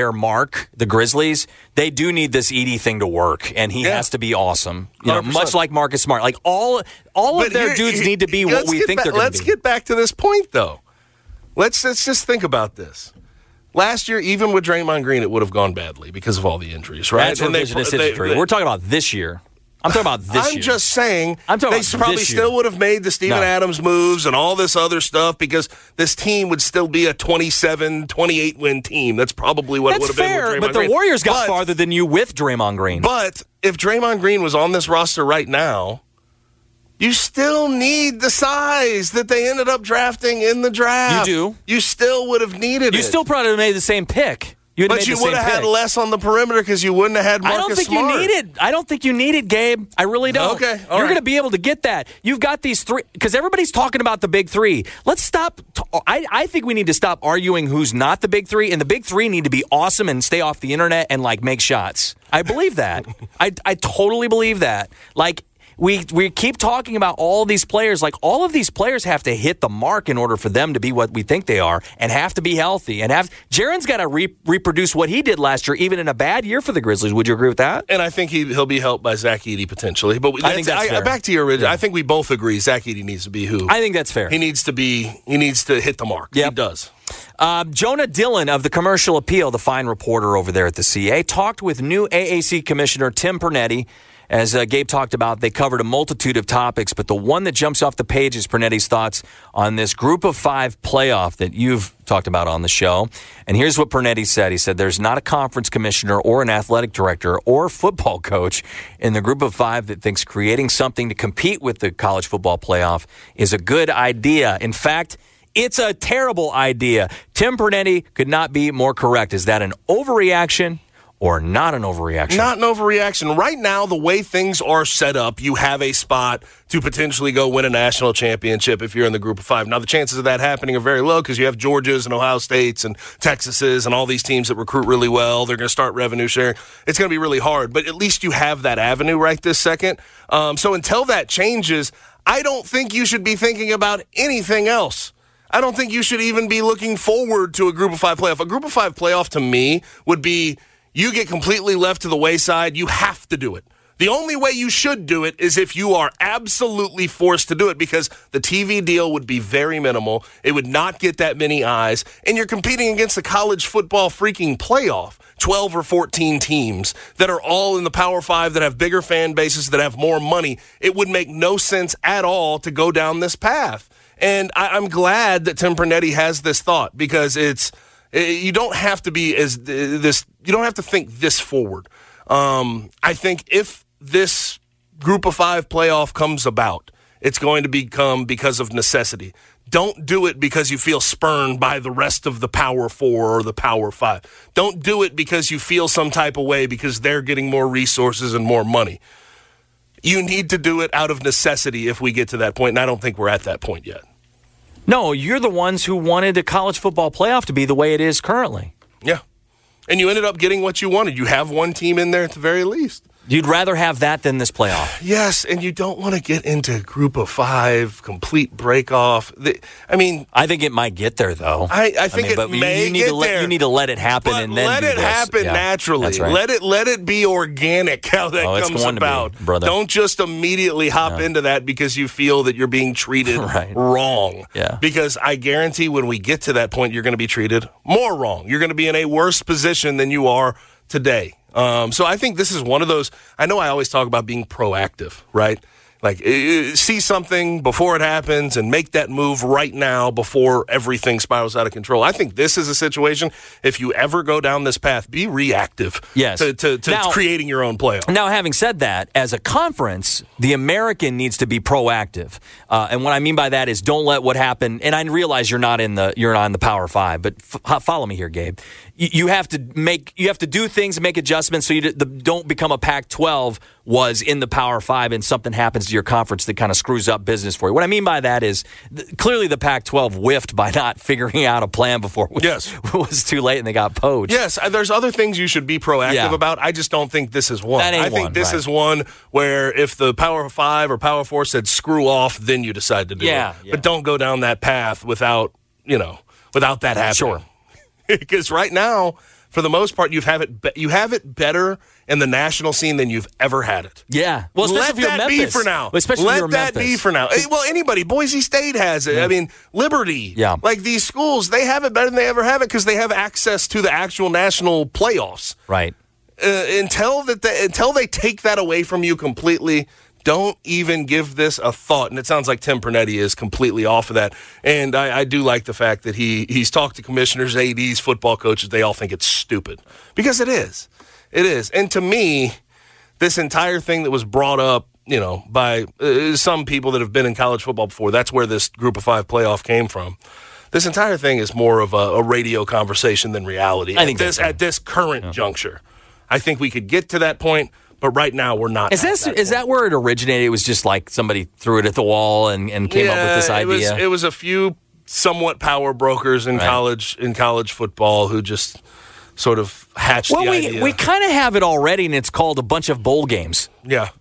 [SPEAKER 4] mark, the Grizzlies, they do need this Edey thing to work, and he has to be awesome. You know,
[SPEAKER 3] 100%.
[SPEAKER 4] much like Marcus Smart. Like all of their dudes need to be what we think they're going to be.
[SPEAKER 3] Let's get back to this point, though. Let's just think about this. Last year, even with Draymond Green, it would have gone badly because of all the injuries, right?
[SPEAKER 4] That's revisionist history. We're talking about this year. I'm talking about this year.
[SPEAKER 3] I'm just saying
[SPEAKER 4] they
[SPEAKER 3] probably still would have made the Steven Adams moves and all this other stuff because this team would still be a 27, 28-win team. That's probably what it would have been with Draymond Green.
[SPEAKER 4] But the Warriors got farther than you with Draymond Green.
[SPEAKER 3] But if Draymond Green was on this roster right now, you still need the size that they ended up drafting in the draft.
[SPEAKER 4] You do.
[SPEAKER 3] You still would have needed it.
[SPEAKER 4] You still probably would have made the same pick.
[SPEAKER 3] But you would have had less on the perimeter because you wouldn't have had Marcus Smart.
[SPEAKER 4] I don't think you need it, Gabe. I really don't.
[SPEAKER 3] Okay,
[SPEAKER 4] You're going to be able to get that. You've got these three, because everybody's talking about the big three. Let's stop. I think we need to stop arguing who's not the big three, and the big three need to be awesome and stay off the internet and, like, make shots. I believe that. I totally believe that. Like, we keep talking about all these players. Like, all of these players have to hit the mark in order for them to be what we think they are and have to be healthy. And Jaren's got to reproduce what he did last year, even in a bad year for the Grizzlies. Would you agree with that?
[SPEAKER 3] And I think he'll be helped by Zach Edey potentially. But
[SPEAKER 4] I think that's fair.
[SPEAKER 3] Back to your original. Yeah. I think we both agree Zach Edey needs to be who.
[SPEAKER 4] I think that's fair.
[SPEAKER 3] He needs to hit the mark.
[SPEAKER 4] Yep.
[SPEAKER 3] He does.
[SPEAKER 4] Jonah Dillon of the Commercial Appeal, the fine reporter over there at the CA, talked with new AAC Commissioner Tim Pernetti. As Gabe talked about, they covered a multitude of topics, but the one that jumps off the page is Pernetti's thoughts on this Group of Five playoff that you've talked about on the show. And here's what Pernetti said. He said, there's not a conference commissioner or an athletic director or football coach in the Group of Five that thinks creating something to compete with the college football playoff is a good idea. In fact, it's a terrible idea. Tim Pernetti could not be more correct. Is that an overreaction or not an overreaction?
[SPEAKER 3] Not an overreaction. Right now, the way things are set up, you have a spot to potentially go win a national championship if you're in the Group of Five. Now, the chances of that happening are very low because you have Georgias and Ohio States and Texases and all these teams that recruit really well. They're going to start revenue sharing. It's going to be really hard, but at least you have that avenue right this second. So until that changes, I don't think you should be thinking about anything else. I don't think you should even be looking forward to a Group of Five playoff. A Group of Five playoff to me would be you get completely left to the wayside. You have to do it. The only way you should do it is if you are absolutely forced to do it because the TV deal would be very minimal. It would not get that many eyes. And you're competing against the college football freaking playoff. 12 or 14 teams that are all in the Power Five that have bigger fan bases, that have more money. It would make no sense at all to go down this path. And I'm glad that Tim Pernetti has this thought because you don't have to be you don't have to think this forward. I think if this Group of Five playoff comes about, it's going to become because of necessity. Don't do it because you feel spurned by the rest of the Power Four or the Power Five. Don't do it because you feel some type of way because they're getting more resources and more money. You need to do it out of necessity if we get to that point, and I don't think we're at that point yet.
[SPEAKER 4] No, you're the ones who wanted a college football playoff to be the way it is currently.
[SPEAKER 3] Yeah. And you ended up getting what you wanted. You have one team in there at the very least.
[SPEAKER 4] You'd rather have that than this playoff.
[SPEAKER 3] Yes, and you don't want to get into Group of Five, complete break-off. I
[SPEAKER 4] think it might get there, though.
[SPEAKER 3] I think it may get there.
[SPEAKER 4] You need to let it happen and then
[SPEAKER 3] let it happen naturally.
[SPEAKER 4] That's right.
[SPEAKER 3] Let it be organic how that comes about.
[SPEAKER 4] Brother.
[SPEAKER 3] Don't just immediately hop into that because you feel that you're being treated wrong.
[SPEAKER 4] Yeah.
[SPEAKER 3] Because I guarantee when we get to that point, you're going to be treated more wrong. You're going to be in a worse position than you are today. So I think this is one of those. I know I always talk about being proactive, right? Like, see something before it happens and make that move right now before everything spirals out of control. I think this is a situation, if you ever go down this path, be reactive to now, creating your own playoff.
[SPEAKER 4] Now, having said that, as a conference, the American needs to be proactive. And what I mean by that is don't let what happened, and I realize you're not in the Power Five, but follow me here, Gabe. you have to do things and make adjustments so you don't become a Pac-12 was in the Power 5 and something happens to your conference that kind of screws up business for you. What I mean by that is clearly the Pac-12 whiffed by not figuring out a plan before it was too late and they got poached.
[SPEAKER 3] Yes, there's other things you should be proactive about. I just don't think this is one. I think this is one where if the Power 5 or Power 4 said screw off, then you decide to do it. But don't go down that path without that happening.
[SPEAKER 4] Sure.
[SPEAKER 3] Because right now, for the most part, you have it better in the national scene than you've ever had it.
[SPEAKER 4] Yeah. Well,
[SPEAKER 3] let that be for now. Let that be for now. Well, anybody. Boise State has it. I mean, Liberty.
[SPEAKER 4] Yeah.
[SPEAKER 3] Like these schools, they have it better than they ever have it because they have access to the actual national playoffs.
[SPEAKER 4] Right.
[SPEAKER 3] Until they take that away from you completely, don't even give this a thought. And it sounds like Tim Pernetti is completely off of that. And I do like the fact that he's talked to commissioners, ADs, football coaches. They all think it's stupid. Because it is. It is. And to me, this entire thing that was brought up, by some people that have been in college football before, that's where this Group of 5 playoff came from. This entire thing is more of a radio conversation than reality. I think at this current juncture. I think we could get to that point. But right now, we're not. Is
[SPEAKER 4] that where it originated? It was just like somebody threw it at the wall and came up with this idea?
[SPEAKER 3] It was a few somewhat power brokers in college football who just sort of hatched the idea.
[SPEAKER 4] We kind of have it already, and it's called a bunch of bowl games.
[SPEAKER 3] Yeah.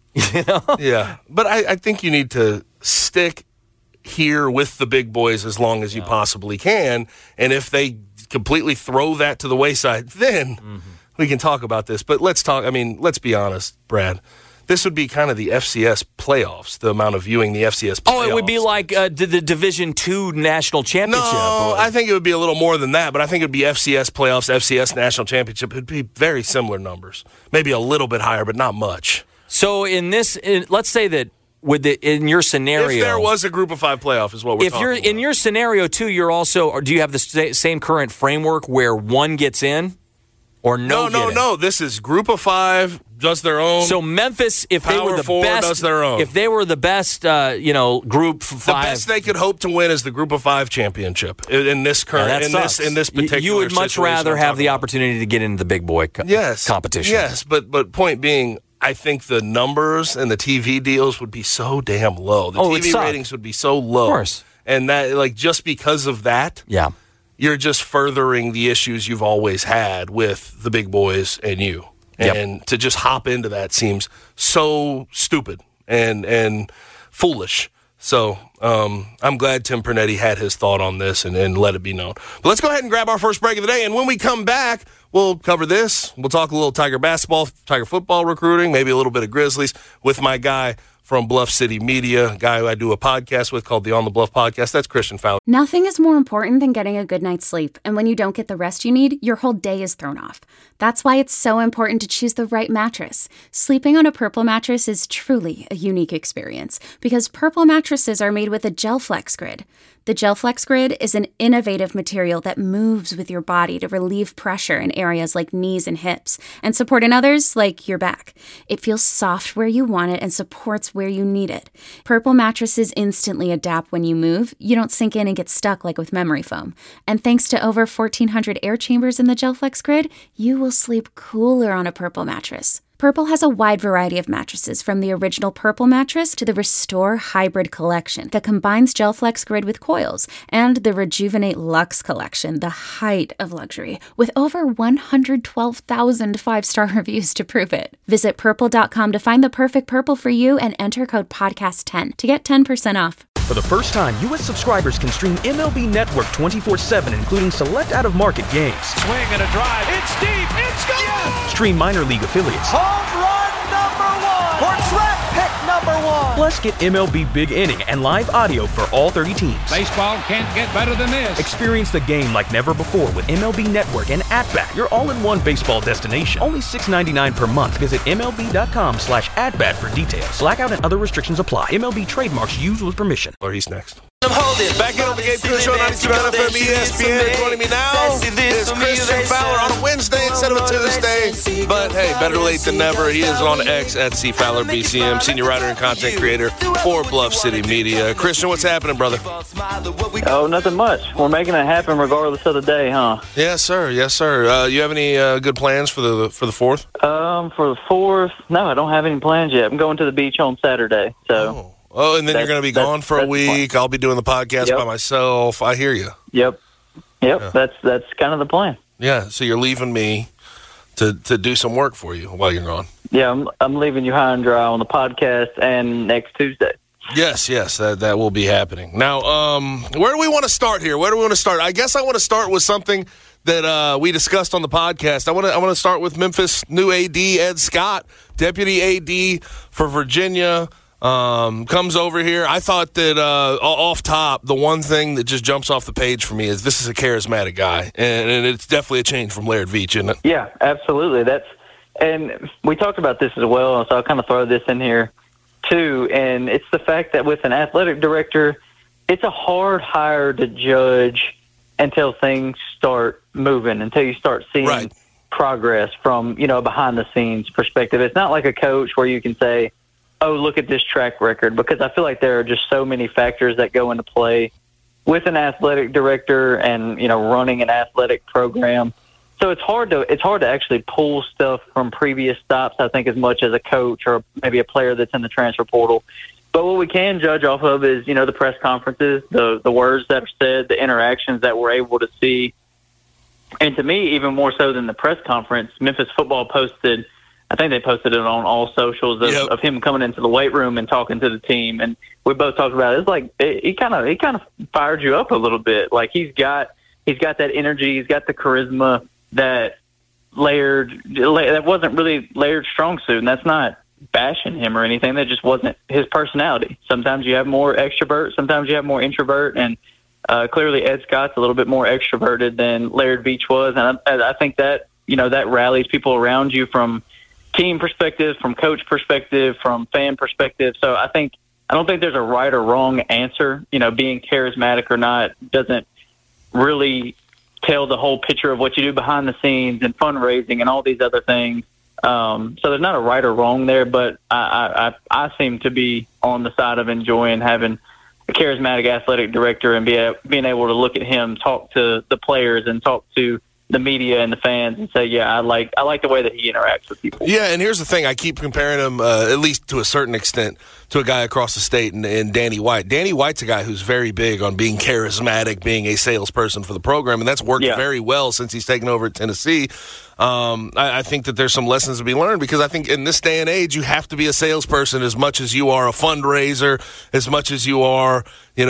[SPEAKER 3] Yeah. But I think you need to stick here with the big boys as long as you possibly can. And if they completely throw that to the wayside, then we can talk about this, but let's be honest, Brad. This would be kind of the FCS playoffs, the amount of viewing the FCS playoffs.
[SPEAKER 4] Oh, it would be like the Division II National Championship.
[SPEAKER 3] No, I think it would be a little more than that, but I think it would be FCS playoffs, FCS National Championship. It would be very similar numbers. Maybe a little bit higher, but not much.
[SPEAKER 4] So let's say that in your scenario,
[SPEAKER 3] if there was a Group of 5 playoff, is what we're talking about.
[SPEAKER 4] In your scenario too, or do you have the same current framework where one gets in? Or no.
[SPEAKER 3] This is Group of 5 does their own.
[SPEAKER 4] So Memphis, if they were the best,
[SPEAKER 3] does their own.
[SPEAKER 4] If they were the best, Group 5,
[SPEAKER 3] the best they could hope to win is the Group of 5 championship in this current in this particular.
[SPEAKER 4] You would much rather have the opportunity to get into the big boy competition.
[SPEAKER 3] Yes, but point being, I think the numbers and the TV deals would be so damn low. The TV ratings would be so low.
[SPEAKER 4] Of course,
[SPEAKER 3] and that just because of that, you're just furthering the issues you've always had with the big boys and you. And to just hop into that seems so stupid and foolish. So I'm glad Tim Pernetti had his thought on this and let it be known. But let's go ahead and grab our first break of the day. And when we come back, we'll cover this. We'll talk a little Tiger basketball, Tiger football recruiting, maybe a little bit of Grizzlies with my guy from Bluff City Media, a guy who I do a podcast with called the On the Bluff Podcast. That's Christian Fowler.
[SPEAKER 1] Nothing is more important than getting a good night's sleep. And when you don't get the rest you need, your whole day is thrown off. That's why it's so important to choose the right mattress. Sleeping on a Purple mattress is truly a unique experience because Purple mattresses are made with a GelFlex Grid. The GelFlex Grid is an innovative material that moves with your body to relieve pressure in areas like knees and hips and support in others like your back. It feels soft where you want it and supports where you need it. Purple mattresses instantly adapt when you move. You don't sink in and get stuck like with memory foam. And thanks to over 1,400 air chambers in the GelFlex Grid, you will sleep cooler on a Purple mattress. Purple has a wide variety of mattresses, from the original Purple mattress to the Restore Hybrid collection that combines GelFlex Grid with coils, and the Rejuvenate Luxe collection, the height of luxury, with over 112,000 five-star reviews to prove it. Visit purple.com to find the perfect Purple for you and enter code podcast10 to get 10% off.
[SPEAKER 8] For the first time, U.S. subscribers can stream MLB Network 24/7, including select out-of-market games.
[SPEAKER 6] Swing and a drive. It's deep. It's gone. Yes!
[SPEAKER 8] Stream minor league affiliates.
[SPEAKER 6] Home run number 1. Or draft pick number 1.
[SPEAKER 8] Plus, get MLB Big Inning and live audio for all 30 teams.
[SPEAKER 6] Baseball can't get better than this.
[SPEAKER 8] Experience the game like never before with MLB Network and @Bat, your all-in-one baseball destination. Only $6.99 per month. Visit MLB.com/@Bat for details. Blackout and other restrictions apply. MLB trademarks used with permission.
[SPEAKER 3] Or he's next. Back in on the Gabe Kuhn Show, 92.9 FM ESPN. Joining me now is Christian Fowler on a Wednesday instead of a Tuesday. But hey, better late than never. He is on X at C Fowler BCM, senior writer and content creator for Bluff City Media. Christian, what's happening, brother?
[SPEAKER 9] Oh, nothing much. We're making it happen regardless of the day, huh?
[SPEAKER 3] Yes, sir. Yes, sir. You have any good plans for the 4th?
[SPEAKER 9] For the 4th, no, I don't have any plans yet. I'm going to the beach on Saturday, so.
[SPEAKER 3] Oh, and then you're going to be gone for a week. I'll be doing the podcast by myself. I hear you.
[SPEAKER 9] Yep. Yeah. That's kind of the plan.
[SPEAKER 3] Yeah, so you're leaving me to do some work for you while you're gone.
[SPEAKER 9] Yeah, I'm leaving you high and dry on the podcast and next Tuesday.
[SPEAKER 3] Yes, that will be happening. Now, where do we want to start here? Where do we want to start? I guess I want to start with something that we discussed on the podcast. I want to start with Memphis' new AD, Ed Scott, deputy AD for Virginia. Comes over here. I thought that off top, the one thing that just jumps off the page for me is this is a charismatic guy, and it's definitely a change from Laird Veatch, isn't it?
[SPEAKER 9] Yeah, absolutely. And we talked about this as well, so I'll kind of throw this in here too. And it's the fact that with an athletic director, it's a hard hire to judge until things start moving, until you start seeing progress from a behind the scenes perspective. It's not like a coach where you can say, oh, look at this track record, because I feel like there are just so many factors that go into play with an athletic director and, running an athletic program. So it's hard to actually pull stuff from previous stops, I think, as much as a coach or maybe a player that's in the transfer portal. But what we can judge off of is, the press conferences, the words that are said, the interactions that we're able to see. And to me, even more so than the press conference, Memphis football posted, I think they posted it on all socials of him coming into the weight room and talking to the team. And we both talked about it. It's like he kind of fired you up a little bit. Like he's got that energy, he's got the charisma that that wasn't really Laird's strong suit. And that's not bashing him or anything. That just wasn't his personality. Sometimes you have more extrovert, sometimes you have more introvert. And clearly Ed Scott's a little bit more extroverted than Laird Veatch was. And I think that, that rallies people around you from team perspective, from coach perspective, from fan perspective. So I don't think there's a right or wrong answer. Being charismatic or not doesn't really tell the whole picture of what you do behind the scenes and fundraising and all these other things. So there's not a right or wrong there, but I seem to be on the side of enjoying having a charismatic athletic director and being able to look at him, talk to the players and talk to the media and the fans and say, yeah, I like the way that he interacts with people.
[SPEAKER 3] Yeah, and here's the thing. I keep comparing him, at least to a certain extent, to a guy across the state and Danny White. Danny White's a guy who's very big on being charismatic, being a salesperson for the program, and that's worked very well since he's taken over at Tennessee. I think that there's some lessons to be learned because I think in this day and age, you have to be a salesperson as much as you are a fundraiser, as much as you are,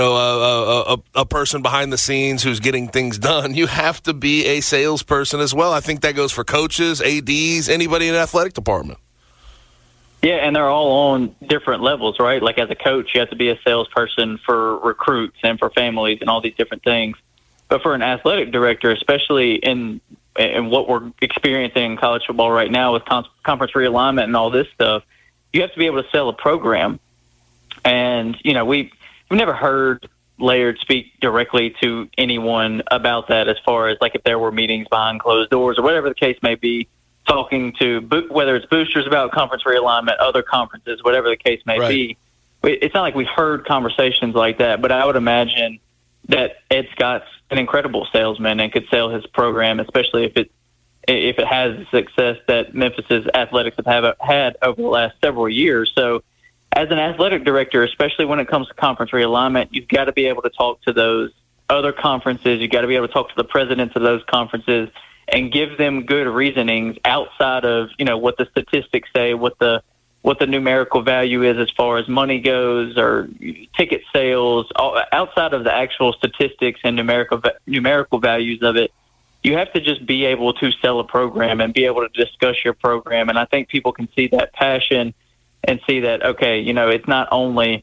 [SPEAKER 3] a person behind the scenes who's getting things done. You have to be a salesperson as well. I think that goes for coaches, ADs, anybody in the athletic department.
[SPEAKER 9] Yeah, and they're all on different levels, right? Like as a coach, you have to be a salesperson for recruits and for families and all these different things. But for an athletic director, especially in what we're experiencing in college football right now with conference realignment and all this stuff, you have to be able to sell a program. And, we've never heard Laird speak directly to anyone about that as far as like if there were meetings behind closed doors or whatever the case may be, talking to whether it's boosters about conference realignment, other conferences, whatever the case may be. It's not like we heard conversations like that, but I would imagine that Ed Scott's an incredible salesman and could sell his program, especially if it has the success that Memphis's athletics have had over the last several years. So as an athletic director, especially when it comes to conference realignment, you've got to be able to talk to those other conferences. You've got to be able to talk to the presidents of those conferences and give them good reasonings outside of, what the statistics say, what the numerical value is as far as money goes or ticket sales, outside of the actual statistics and numerical values of it. You have to just be able to sell a program and be able to discuss your program. And I think people can see that passion and see that, okay, it's not only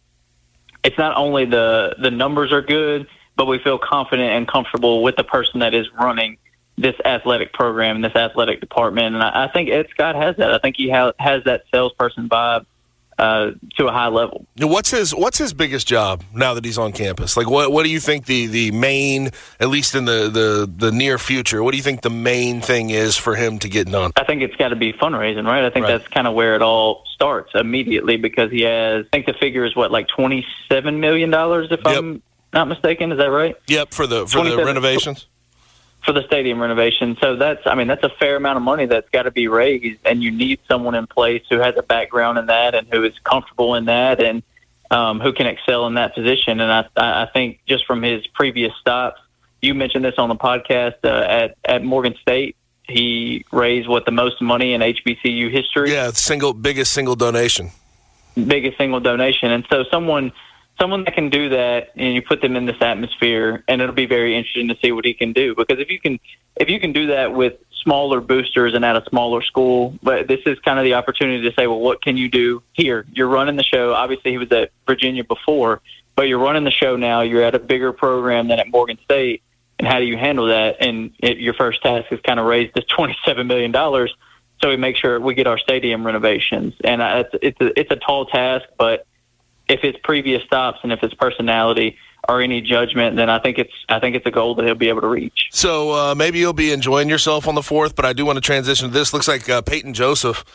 [SPEAKER 9] the numbers are good, but we feel confident and comfortable with the person that is running this athletic program, this athletic department. And I think Ed Scott has that. I think he has that salesperson vibe to a high level.
[SPEAKER 3] What's his biggest job now that he's on campus? Like, what do you think the main, at least in the near future, what do you think the main thing is for him to get done?
[SPEAKER 9] I think it's got to be fundraising, right? I think that's kind of where it all starts immediately, because he has, I think the figure is like $27 million, if I'm not mistaken. Is that right?
[SPEAKER 3] Yep, for the renovations.
[SPEAKER 9] For the stadium renovation. So that's a fair amount of money that's got to be raised, and you need someone in place who has a background in that and who is comfortable in that and who can excel in that position. And I think just from his previous stops, you mentioned this on the podcast at Morgan State, he raised the most money in HBCU history.
[SPEAKER 3] Yeah, biggest single donation.
[SPEAKER 9] Biggest single donation. And so someone that can do that, and you put them in this atmosphere, and it'll be very interesting to see what he can do. Because if you can do that with smaller boosters and at a smaller school, but this is kind of the opportunity to say, well, what can you do here? You're running the show. Obviously, he was at Virginia before, but you're running the show now. You're at a bigger program than at Morgan State, and how do you handle that? And your first task is kind of raise this $27 million so we make sure we get our stadium renovations. And it's a tall task, but if his previous stops and if his personality or any judgment, then I think it's a goal that he'll be able to reach.
[SPEAKER 3] So maybe you'll be enjoying yourself on the 4th, but I do want to transition to this. Looks like Peyton Joseph,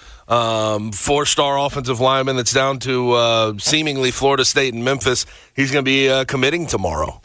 [SPEAKER 3] 4-star offensive lineman that's down to seemingly Florida State and Memphis. He's going to be committing tomorrow.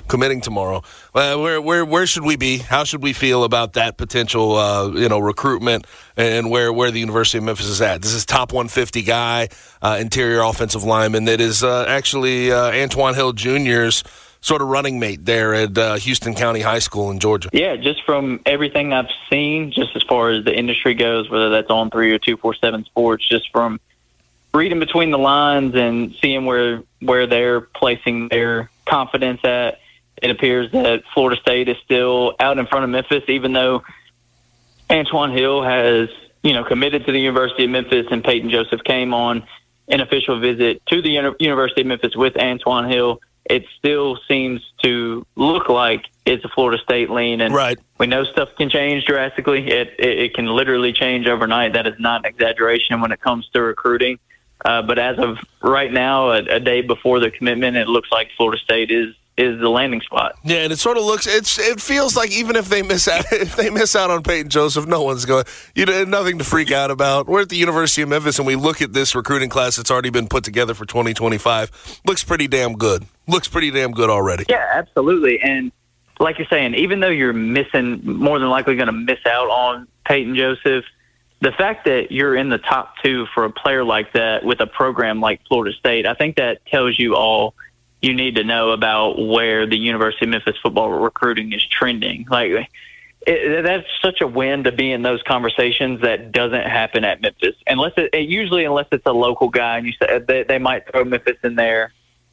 [SPEAKER 3] Where should we be? How should we feel about that potential recruitment and where the University of Memphis is at? This is top 150 guy, interior offensive lineman that is actually Antoine Hill Jr.'s sort of running mate there at Houston County High School in Georgia.
[SPEAKER 9] Yeah, just from everything I've seen, just as far as the industry goes, whether that's On 3 or 247 Sports, just from reading between the lines and seeing where they're placing their confidence at, it appears that Florida State is still out in front of Memphis, even though Antoine Hill has, committed to the University of Memphis, and Peyton Joseph came on an official visit to the University of Memphis with Antoine Hill. It still seems to look like it's a Florida State lean, and we know stuff can change drastically. It can literally change overnight. That is not an exaggeration when it comes to recruiting. But as of right now, a day before the commitment, it looks like Florida State is the landing spot.
[SPEAKER 3] Yeah, and it sort of looks. It feels like even if they miss out on Peyton Joseph, no one's going. Nothing to freak out about. We're at the University of Memphis, and we look at this recruiting class that's already been put together for 2025. Looks pretty damn good. Looks pretty damn good already.
[SPEAKER 9] Yeah, absolutely. And like you're saying, even though you're more than likely going to miss out on Peyton Joseph, the fact that you're in the top 2 for a player like that with a program like Florida State, I think that tells you all you need to know about where the University of Memphis football recruiting is trending. That's such a win to be in those conversations that doesn't happen at Memphis. Unless it's a local guy, and you say they might throw Memphis in there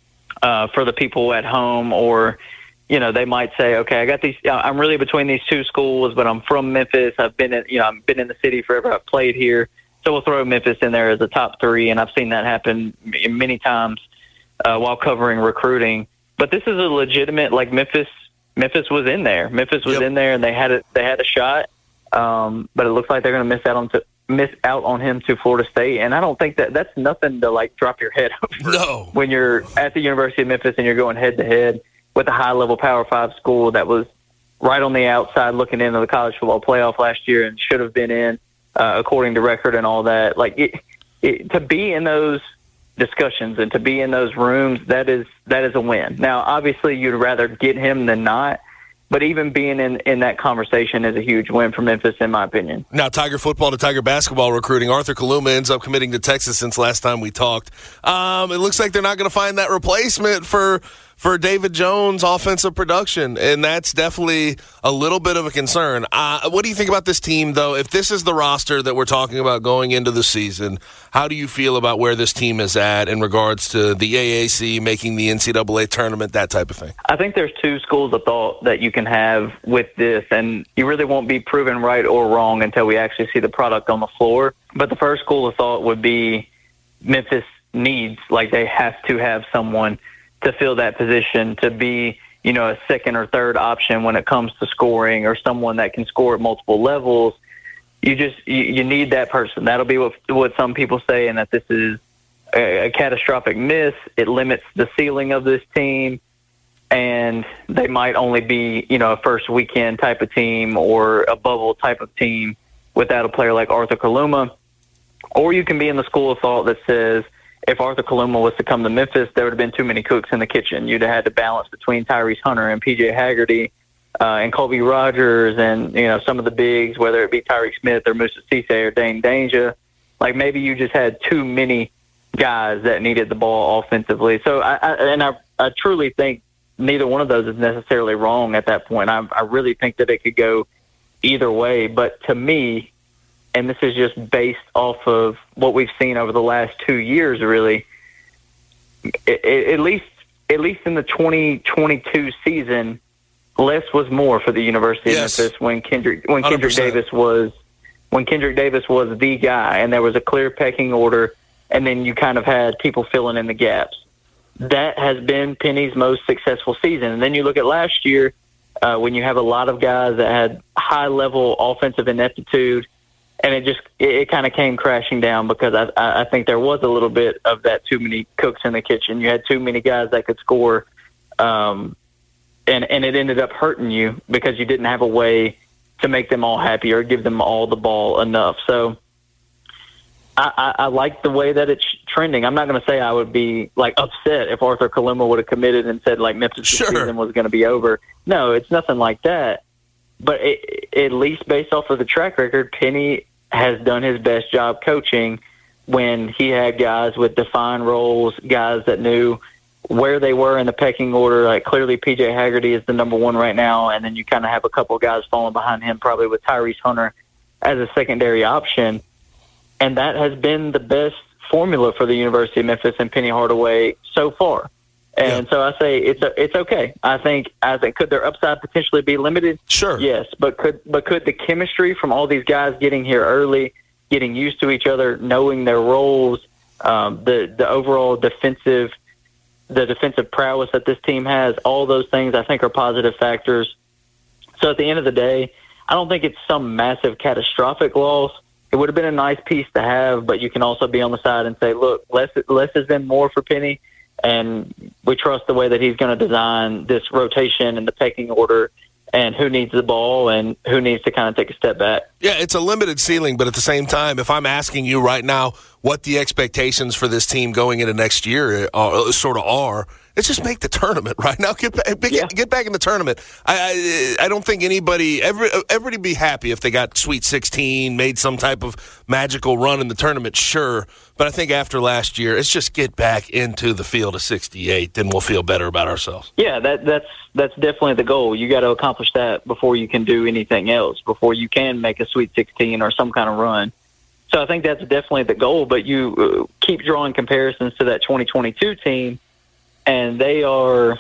[SPEAKER 9] for the people at home, or they might say, okay, I got these. I'm really between these two schools, but I'm from Memphis. I've been in the city forever. I've played here, so we'll throw Memphis in there as a top 3. And I've seen that happen many times while covering recruiting. But this is a legitimate, Memphis was in there. Memphis was in there, and they had a shot. But it looks like they're going to miss out on him to Florida State. And I don't think that's nothing to drop your head over.
[SPEAKER 3] No.
[SPEAKER 9] When you're at the University of Memphis and you're going head to head with a high level Power 5 school that was right on the outside looking into the college football playoff last year and should have been in according to record and all that. To be in those discussions and to be in those rooms, that is a win. Now, obviously, you'd rather get him than not, but even being in that conversation is a huge win for Memphis, in my opinion.
[SPEAKER 3] Now, Tiger football to Tiger basketball recruiting. Arthur Kaluma ends up committing to Texas since last time we talked. It looks like they're not going to find that replacement for David Jones' offensive production, and that's definitely a little bit of a concern. What do you think about this team, though? If this is the roster that we're talking about going into the season, how do you feel about where this team is at in regards to the AAC making the NCAA tournament, that type of thing?
[SPEAKER 9] I think there's 2 schools of thought that you can have with this, and you really won't be proven right or wrong until we actually see the product on the floor. But the first school of thought would be Memphis needs, they have to have someone to fill that position, to be, a second or third option when it comes to scoring, or someone that can score at multiple levels. You need that person. That'll be what some people say, and that this is a catastrophic miss, it limits the ceiling of this team, and they might only be, a first weekend type of team or a bubble type of team without a player like Arthur Kaluma. Or you can be in the school of thought that says if Arthur Kaluma was to come to Memphis, there would have been too many cooks in the kitchen. You'd have had to balance between Tyrese Hunter and P.J. Haggerty and Colby Rogers and, some of the bigs, whether it be Tyreke Smith or Musa Cisse or Dane Danger. Like maybe you just had too many guys that needed the ball offensively. So I truly think neither one of those is necessarily wrong at that point. I really think that it could go either way. But to me, and this is just based off of what we've seen over the last 2 years, really, at least in the 2022 season, less was more for the University of Memphis when Kendrick Davis was the guy, and there was a clear pecking order, and then you kind of had people filling in the gaps. That has been Penny's most successful season. And then you look at last year when you have a lot of guys that had high-level offensive ineptitude, and it kind of came crashing down because I think there was a little bit of that too many cooks in the kitchen. You had too many guys that could score, and it ended up hurting you because you didn't have a way to make them all happy or give them all the ball enough. So I like the way that it's trending. I'm not going to say I would be upset if Arthur Kaluma would have committed and said Memphis' season was going to be over. No, it's nothing like that. But at least based off of the track record, Penny has done his best job coaching when he had guys with defined roles, guys that knew where they were in the pecking order. Like clearly P.J. Haggerty is the number one right now, and then you kind of have a couple of guys falling behind him, probably with Tyrese Hunter as a secondary option. And that has been the best formula for the University of Memphis and Penny Hardaway so far. And so I say it's okay. I think could their upside potentially be limited?
[SPEAKER 3] Sure.
[SPEAKER 9] Yes, but could the chemistry from all these guys getting here early, getting used to each other, knowing their roles, the overall defensive prowess that this team has, all those things I think are positive factors. So at the end of the day, I don't think it's some massive catastrophic loss. It would have been a nice piece to have, but you can also be on the side and say, look, less has been more for Penny, and we trust the way that he's going to design this rotation and the pecking order and who needs the ball and who needs to kind of take a step back.
[SPEAKER 3] Yeah, it's a limited ceiling, but at the same time, if I'm asking you right now what the expectations for this team going into next year are, it's just make the tournament right now. Get back in the tournament. I don't think everybody be happy if they got Sweet 16, made some type of magical run in the tournament, sure. But I think after last year, it's just get back into the field of 68, then we'll feel better about ourselves.
[SPEAKER 9] Yeah, that's definitely the goal. You got to accomplish that before you can do anything else, before you can make a Sweet 16 or some kind of run. So I think that's definitely the goal, but you keep drawing comparisons to that 2022 team, and they are,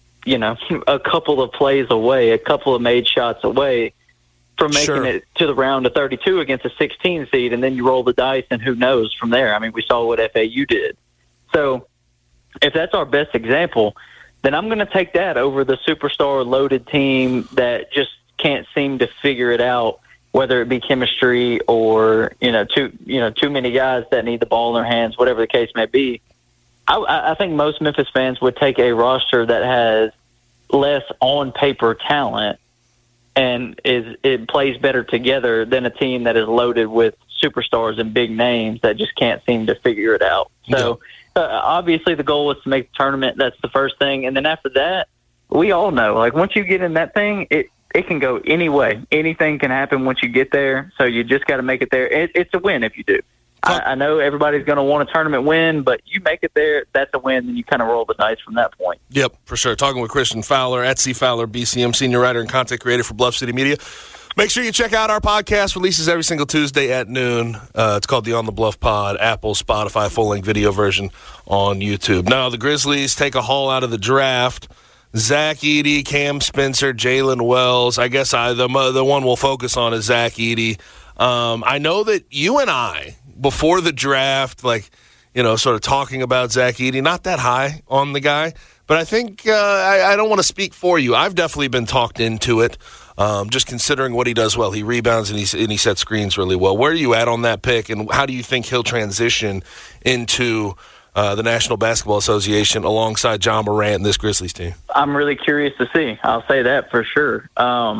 [SPEAKER 9] a couple of plays away, a couple of made shots away from making it to the round of 32 against a 16 seed, and then you roll the dice, and who knows from there. I mean, we saw what FAU did. So if that's our best example, then I'm going to take that over the superstar-loaded team that just can't seem to figure it out, whether it be chemistry or too many guys that need the ball in their hands, whatever the case may be. I think most Memphis fans would take a roster that has less on-paper talent and it plays better together than a team that is loaded with superstars and big names that just can't seem to figure it out. So obviously the goal is to make the tournament. That's the first thing. And then after that, we all know, once you get in that thing, it can go any way. Anything can happen once you get there. So you just got to make it there. It's a win if you do. I know everybody's going to want a tournament win, but you make it there, that's a win, and you kind of roll the dice from that point.
[SPEAKER 3] Yep, for sure. Talking with Christian Fowler at C. Fowler BCM, senior writer and content creator for Bluff City Media. Make sure you check out our podcast. Releases every single Tuesday at noon. It's called the On the Bluff Pod, Apple, Spotify, full-length video version on YouTube. Now, the Grizzlies take a haul out of the draft. Zach Edey, Cam Spencer, Jalen Wells. I guess the one we'll focus on is Zach Edey. I know that you and I, before the draft, sort of talking about Zach Edey, not that high on the guy, but I think I don't want to speak for you. I've definitely been talked into it, just considering what he does well. He rebounds and he sets screens really well. Where are you at on that pick, and how do you think he'll transition into the National Basketball Association alongside John Morant and this Grizzlies team?
[SPEAKER 9] I'm really curious to see. I'll say that for sure.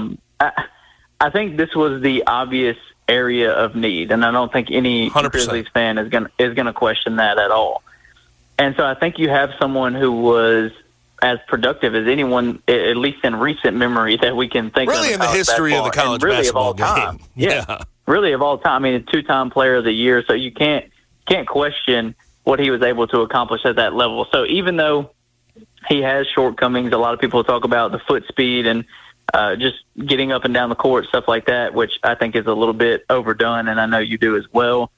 [SPEAKER 9] I think this was the obvious area of need, and I don't think any
[SPEAKER 3] 100%.
[SPEAKER 9] Grizzlies fan is gonna question that at all. And so I think you have someone who was as productive as anyone, at least in recent memory, that we can think of.
[SPEAKER 3] Really in the history of the college basketball game.
[SPEAKER 9] Yeah, really of all time. I mean, a 2-time player of the year, so you can't question what he was able to accomplish at that level. So even though he has shortcomings, a lot of people talk about the foot speed and just getting up and down the court, stuff like that, which I think is a little bit overdone, and I know you do as well.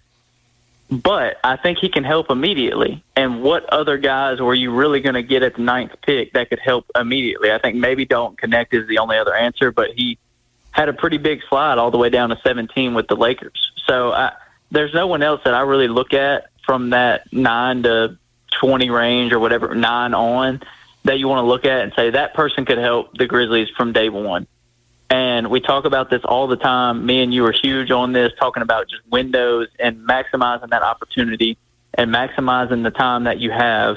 [SPEAKER 9] But I think he can help immediately. And what other guys were you really going to get at the 9th pick that could help immediately? I think maybe Dalton Connect is the only other answer, but he had a pretty big slide all the way down to 17 with the Lakers. So there's no one else that I really look at from that 9 to 20 range or whatever, 9 on, that you want to look at and say that person could help the Grizzlies from day one. And we talk about this all the time. Me and you are huge on this, talking about just windows and maximizing that opportunity and maximizing the time that you have.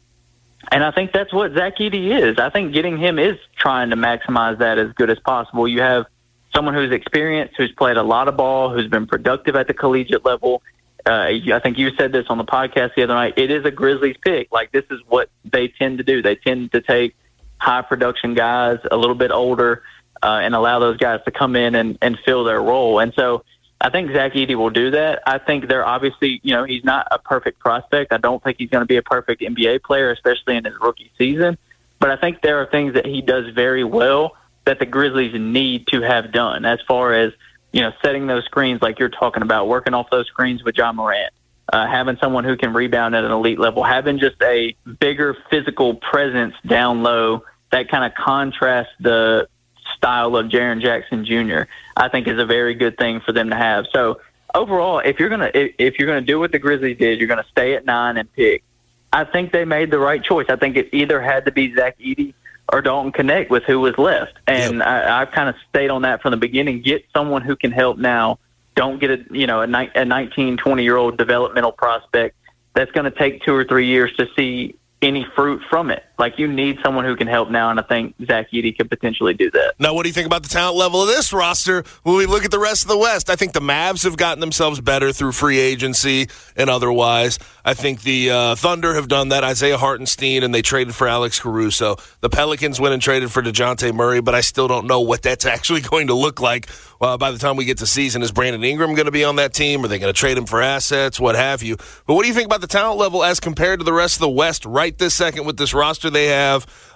[SPEAKER 9] And I think that's what Zach Edey is. I think getting him is trying to maximize that as good as possible. You have someone who's experienced, who's played a lot of ball, who's been productive at the collegiate level. I think you said this on the podcast the other night. It is a Grizzlies pick. Like, this is what they tend to do. They tend to take high production guys, a little bit older, and allow those guys to come in and fill their role. And so I think Zach Edey will do that. I think they're obviously, he's not a perfect prospect. I don't think he's going to be a perfect NBA player, especially in his rookie season. But I think there are things that he does very well that the Grizzlies need to have done, as far as, setting those screens like you're talking about, working off those screens with John Morant, having someone who can rebound at an elite level, having just a bigger physical presence down low that kind of contrasts the style of Jaren Jackson Jr., I think is a very good thing for them to have. So overall, if you're gonna do what the Grizzlies did, you're gonna stay at 9 and pick. I think they made the right choice. I think it either had to be Zach Edey or Dalton Connect with who was left. And I've kind of stayed on that from the beginning. Get someone who can help now. Don't get a 19, 20-year-old developmental prospect that's going to take 2 or 3 years to see any fruit from it. Like, you need someone who can help now, and I think Zach Edey could potentially do that.
[SPEAKER 3] Now, what do you think about the talent level of this roster when we look at the rest of the West? I think the Mavs have gotten themselves better through free agency and otherwise. I think the Thunder have done that. Isaiah Hartenstein, and they traded for Alex Caruso. The Pelicans went and traded for DeJounte Murray, but I still don't know what that's actually going to look like by the time we get to season. Is Brandon Ingram going to be on that team? Are they going to trade him for assets, what have you? But what do you think about the talent level as compared to the rest of the West right this second with this roster they have?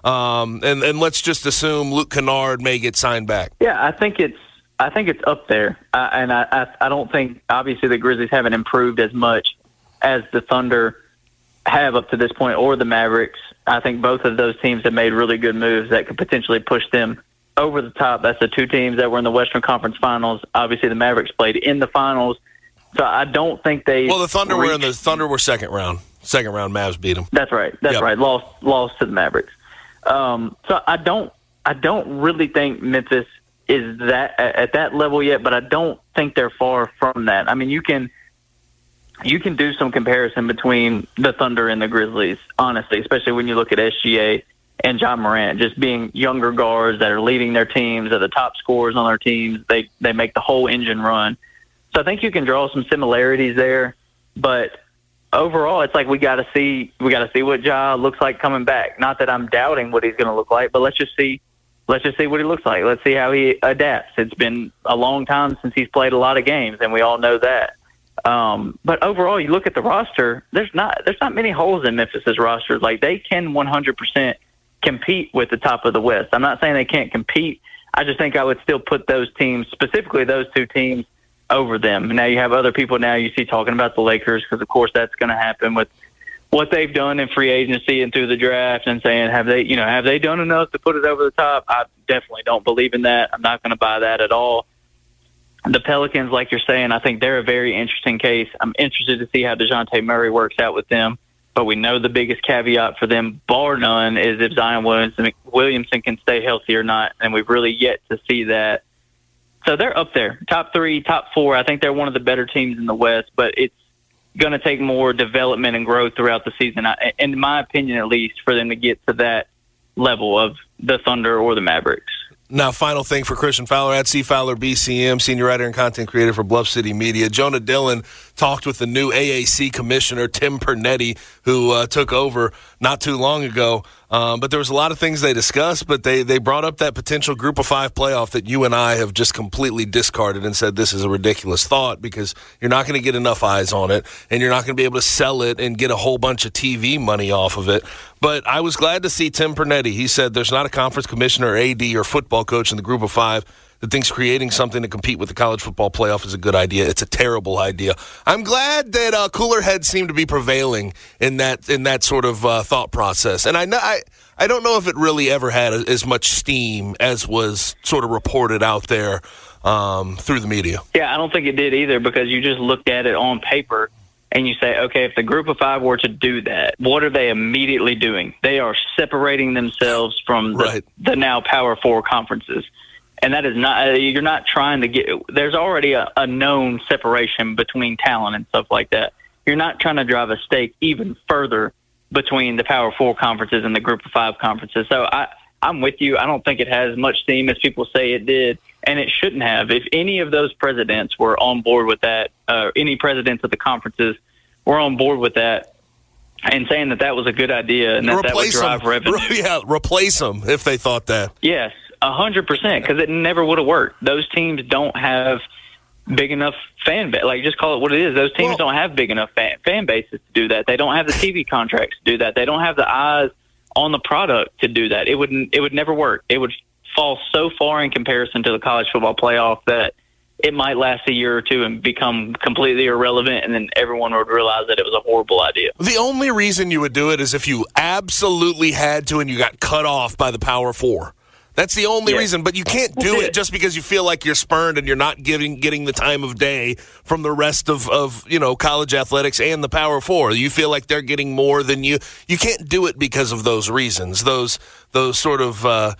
[SPEAKER 3] And let's just assume Luke Kennard may get signed back.
[SPEAKER 9] Yeah, I think it's up there. And I don't think, obviously, the Grizzlies haven't improved as much as the Thunder have up to this point, or the Mavericks. I think both of those teams have made really good moves that could potentially push them over the top. That's the 2 teams that were in the Western Conference Finals. Obviously, the Mavericks played in the finals. So I don't think they...
[SPEAKER 3] Well, the Thunder were second round. Second round, Mavs beat them.
[SPEAKER 9] That's right. Right. Lost to the Mavericks. So I don't really think Memphis is that at that level yet, but I don't think they're far from that. I mean, you can do some comparison between the Thunder and the Grizzlies, honestly, especially when you look at SGA and John Morant, just being younger guards that are leading their teams, are the top scorers on their teams. They make the whole engine run. So I think you can draw some similarities there, but overall, it's like we got to see what Ja looks like coming back. Not that I'm doubting what he's going to look like, but let's just see what he looks like. Let's see how he adapts. It's been a long time since he's played a lot of games, and we all know that. But overall, you look at the roster. There's not many holes in Memphis's roster. Like, they can 100% compete with the top of the West. I'm not saying they can't compete. I just think I would still put those teams, specifically those 2 teams, over them. Now you have other people now you see talking about the Lakers, because of course that's going to happen with what they've done in free agency and through the draft, and saying, have they done enough to put it over the top? I definitely don't believe in that. I'm not going to buy that at all. The Pelicans, like you're saying, I think they're a very interesting case. I'm interested to see how DeJounte Murray works out with them, but we know the biggest caveat for them, bar none, is if Zion Williamson can stay healthy or not, and we've really yet to see that. So they're up there, top 3, top 4. I think they're one of the better teams in the West, but going to take more development and growth throughout the season, in my opinion at least, for them to get to that level of the Thunder or the Mavericks.
[SPEAKER 3] Now, final thing for Christian Fowler at C. Fowler BCM, senior writer and content creator for Bluff City Media. Jonah Dillon talked with the new AAC commissioner, Tim Pernetti, who took over not too long ago. But there was a lot of things they discussed, but they brought up that potential Group of Five playoff that you and I have just completely discarded and said this is a ridiculous thought because you're not going to get enough eyes on it, and you're not going to be able to sell it and get a whole bunch of TV money off of it. But I was glad to see Tim Pernetti. He said there's not a conference commissioner, AD, or football coach in the Group of Five that thinks creating something to compete with the college football playoff is a good idea. It's a terrible idea. I'm glad that cooler heads seem to be prevailing in that sort of thought process. And I don't know if it really ever had as much steam as was sort of reported out there through the media.
[SPEAKER 9] Yeah, I don't think it did either, because you just looked at it on paper and you say, okay, if the Group of Five were to do that, what are they immediately doing? They are separating themselves from the now Power Four conferences. And that is not, you're not trying to get, there's already a known separation between talent and stuff like that. You're not trying to drive a stake even further between the Power Four conferences and the Group of Five conferences. So I'm with you. I don't think it has much steam as people say it did, and it shouldn't have. If any of those presidents were on board with that, any presidents of the conferences were on board with that and saying that was a good idea and that would drive revenue.
[SPEAKER 3] Yeah, replace them if they thought that.
[SPEAKER 9] Yes. 100%, because it never would have worked. Those teams don't have big enough fan base. Like, just call it what it is. Those teams don't have big enough fan bases to do that. They don't have the TV contracts to do that. They don't have the eyes on the product to do that. It would never work. It would fall so far in comparison to the college football playoff that it might last a year or two and become completely irrelevant, and then everyone would realize that it was a horrible idea.
[SPEAKER 3] The only reason you would do it is if you absolutely had to and you got cut off by the Power Four. That's the only reason, but you can't do it just because you feel like you're spurned and you're not getting the time of day from the rest of college athletics and the Power Four. You feel like they're getting more than you. You can't do it because of those reasons. Those sort of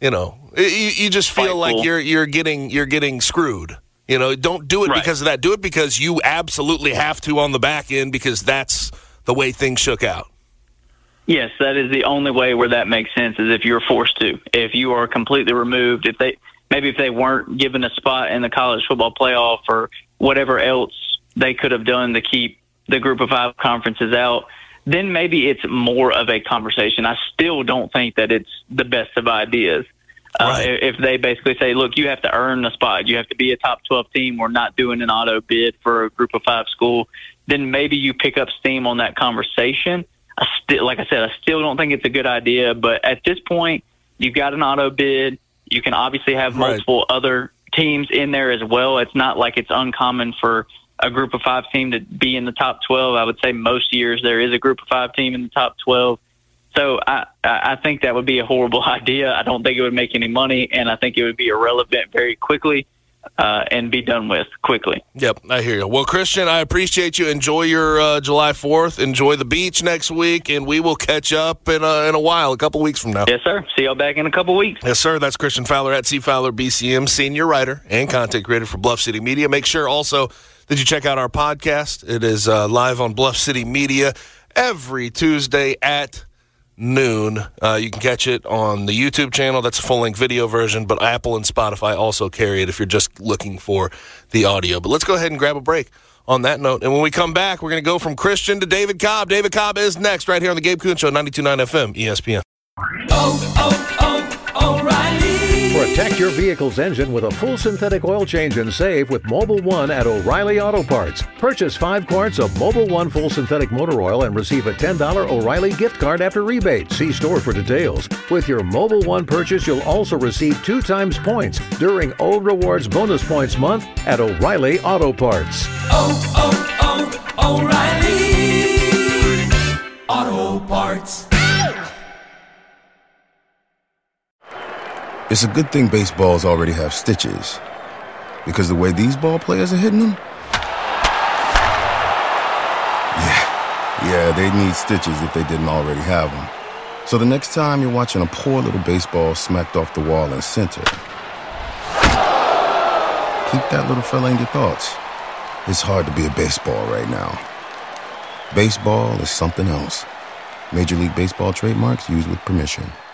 [SPEAKER 3] you just feel like you're getting screwed. Don't do it because of that. Do it because you absolutely have to on the back end, because that's the way things shook out.
[SPEAKER 9] Yes, that is the only way where that makes sense, is if you're forced to. If you are completely removed, if they weren't given a spot in the college football playoff or whatever else they could have done to keep the Group of Five conferences out, then maybe it's more of a conversation. I still don't think that it's the best of ideas. If they basically say, look, you have to earn a spot, you have to be a top 12 team, we're not doing an auto bid for a Group of Five school, then maybe you pick up steam on that conversation. Like I said, I still don't think it's a good idea, but at this point, you've got an auto bid. You can obviously have multiple other teams in there as well. It's not like it's uncommon for a Group of Five team to be in the top 12. I would say most years there is a Group of Five team in the top 12. So I think that would be a horrible idea. I don't think it would make any money, and I think it would be irrelevant very quickly. And be done with quickly.
[SPEAKER 3] Yep, I hear you. Well, Christian, I appreciate you. Enjoy your July 4th. Enjoy the beach next week, and we will catch up in a while, a couple weeks from now.
[SPEAKER 9] Yes, sir. See y'all back in a couple weeks.
[SPEAKER 3] Yes, sir. That's Christian Fowler at C. Fowler BCM, senior writer and content creator for Bluff City Media. Make sure also that you check out our podcast. It is live on Bluff City Media every Tuesday at noon. You can catch it on the YouTube channel. That's a full-length video version, but Apple and Spotify also carry it if you're just looking for the audio. But let's go ahead and grab a break on that note. And when we come back, we're going to go from Christian to David Cobb. David Cobb is next right here on the Gabe Kuhn Show, 92.9 FM, ESPN.
[SPEAKER 10] O'Reilly. Protect your vehicle's engine with a full synthetic oil change and save with Mobil 1 at O'Reilly Auto Parts. Purchase 5 quarts of Mobil 1 full synthetic motor oil and receive a $10 O'Reilly gift card after rebate. See store for details. With your Mobil 1 purchase, you'll also receive 2 times points during O Rewards Bonus Points Month at O'Reilly Auto Parts.
[SPEAKER 11] O'Reilly Auto Parts.
[SPEAKER 2] It's a good thing baseballs already have stitches, because the way these ball players are hitting them, yeah, they'd need stitches if they didn't already have them. So the next time you're watching a poor little baseball smacked off the wall in center, keep that little fella in your thoughts. It's hard to be a baseball right now. Baseball is something else. Major League Baseball trademarks used with permission.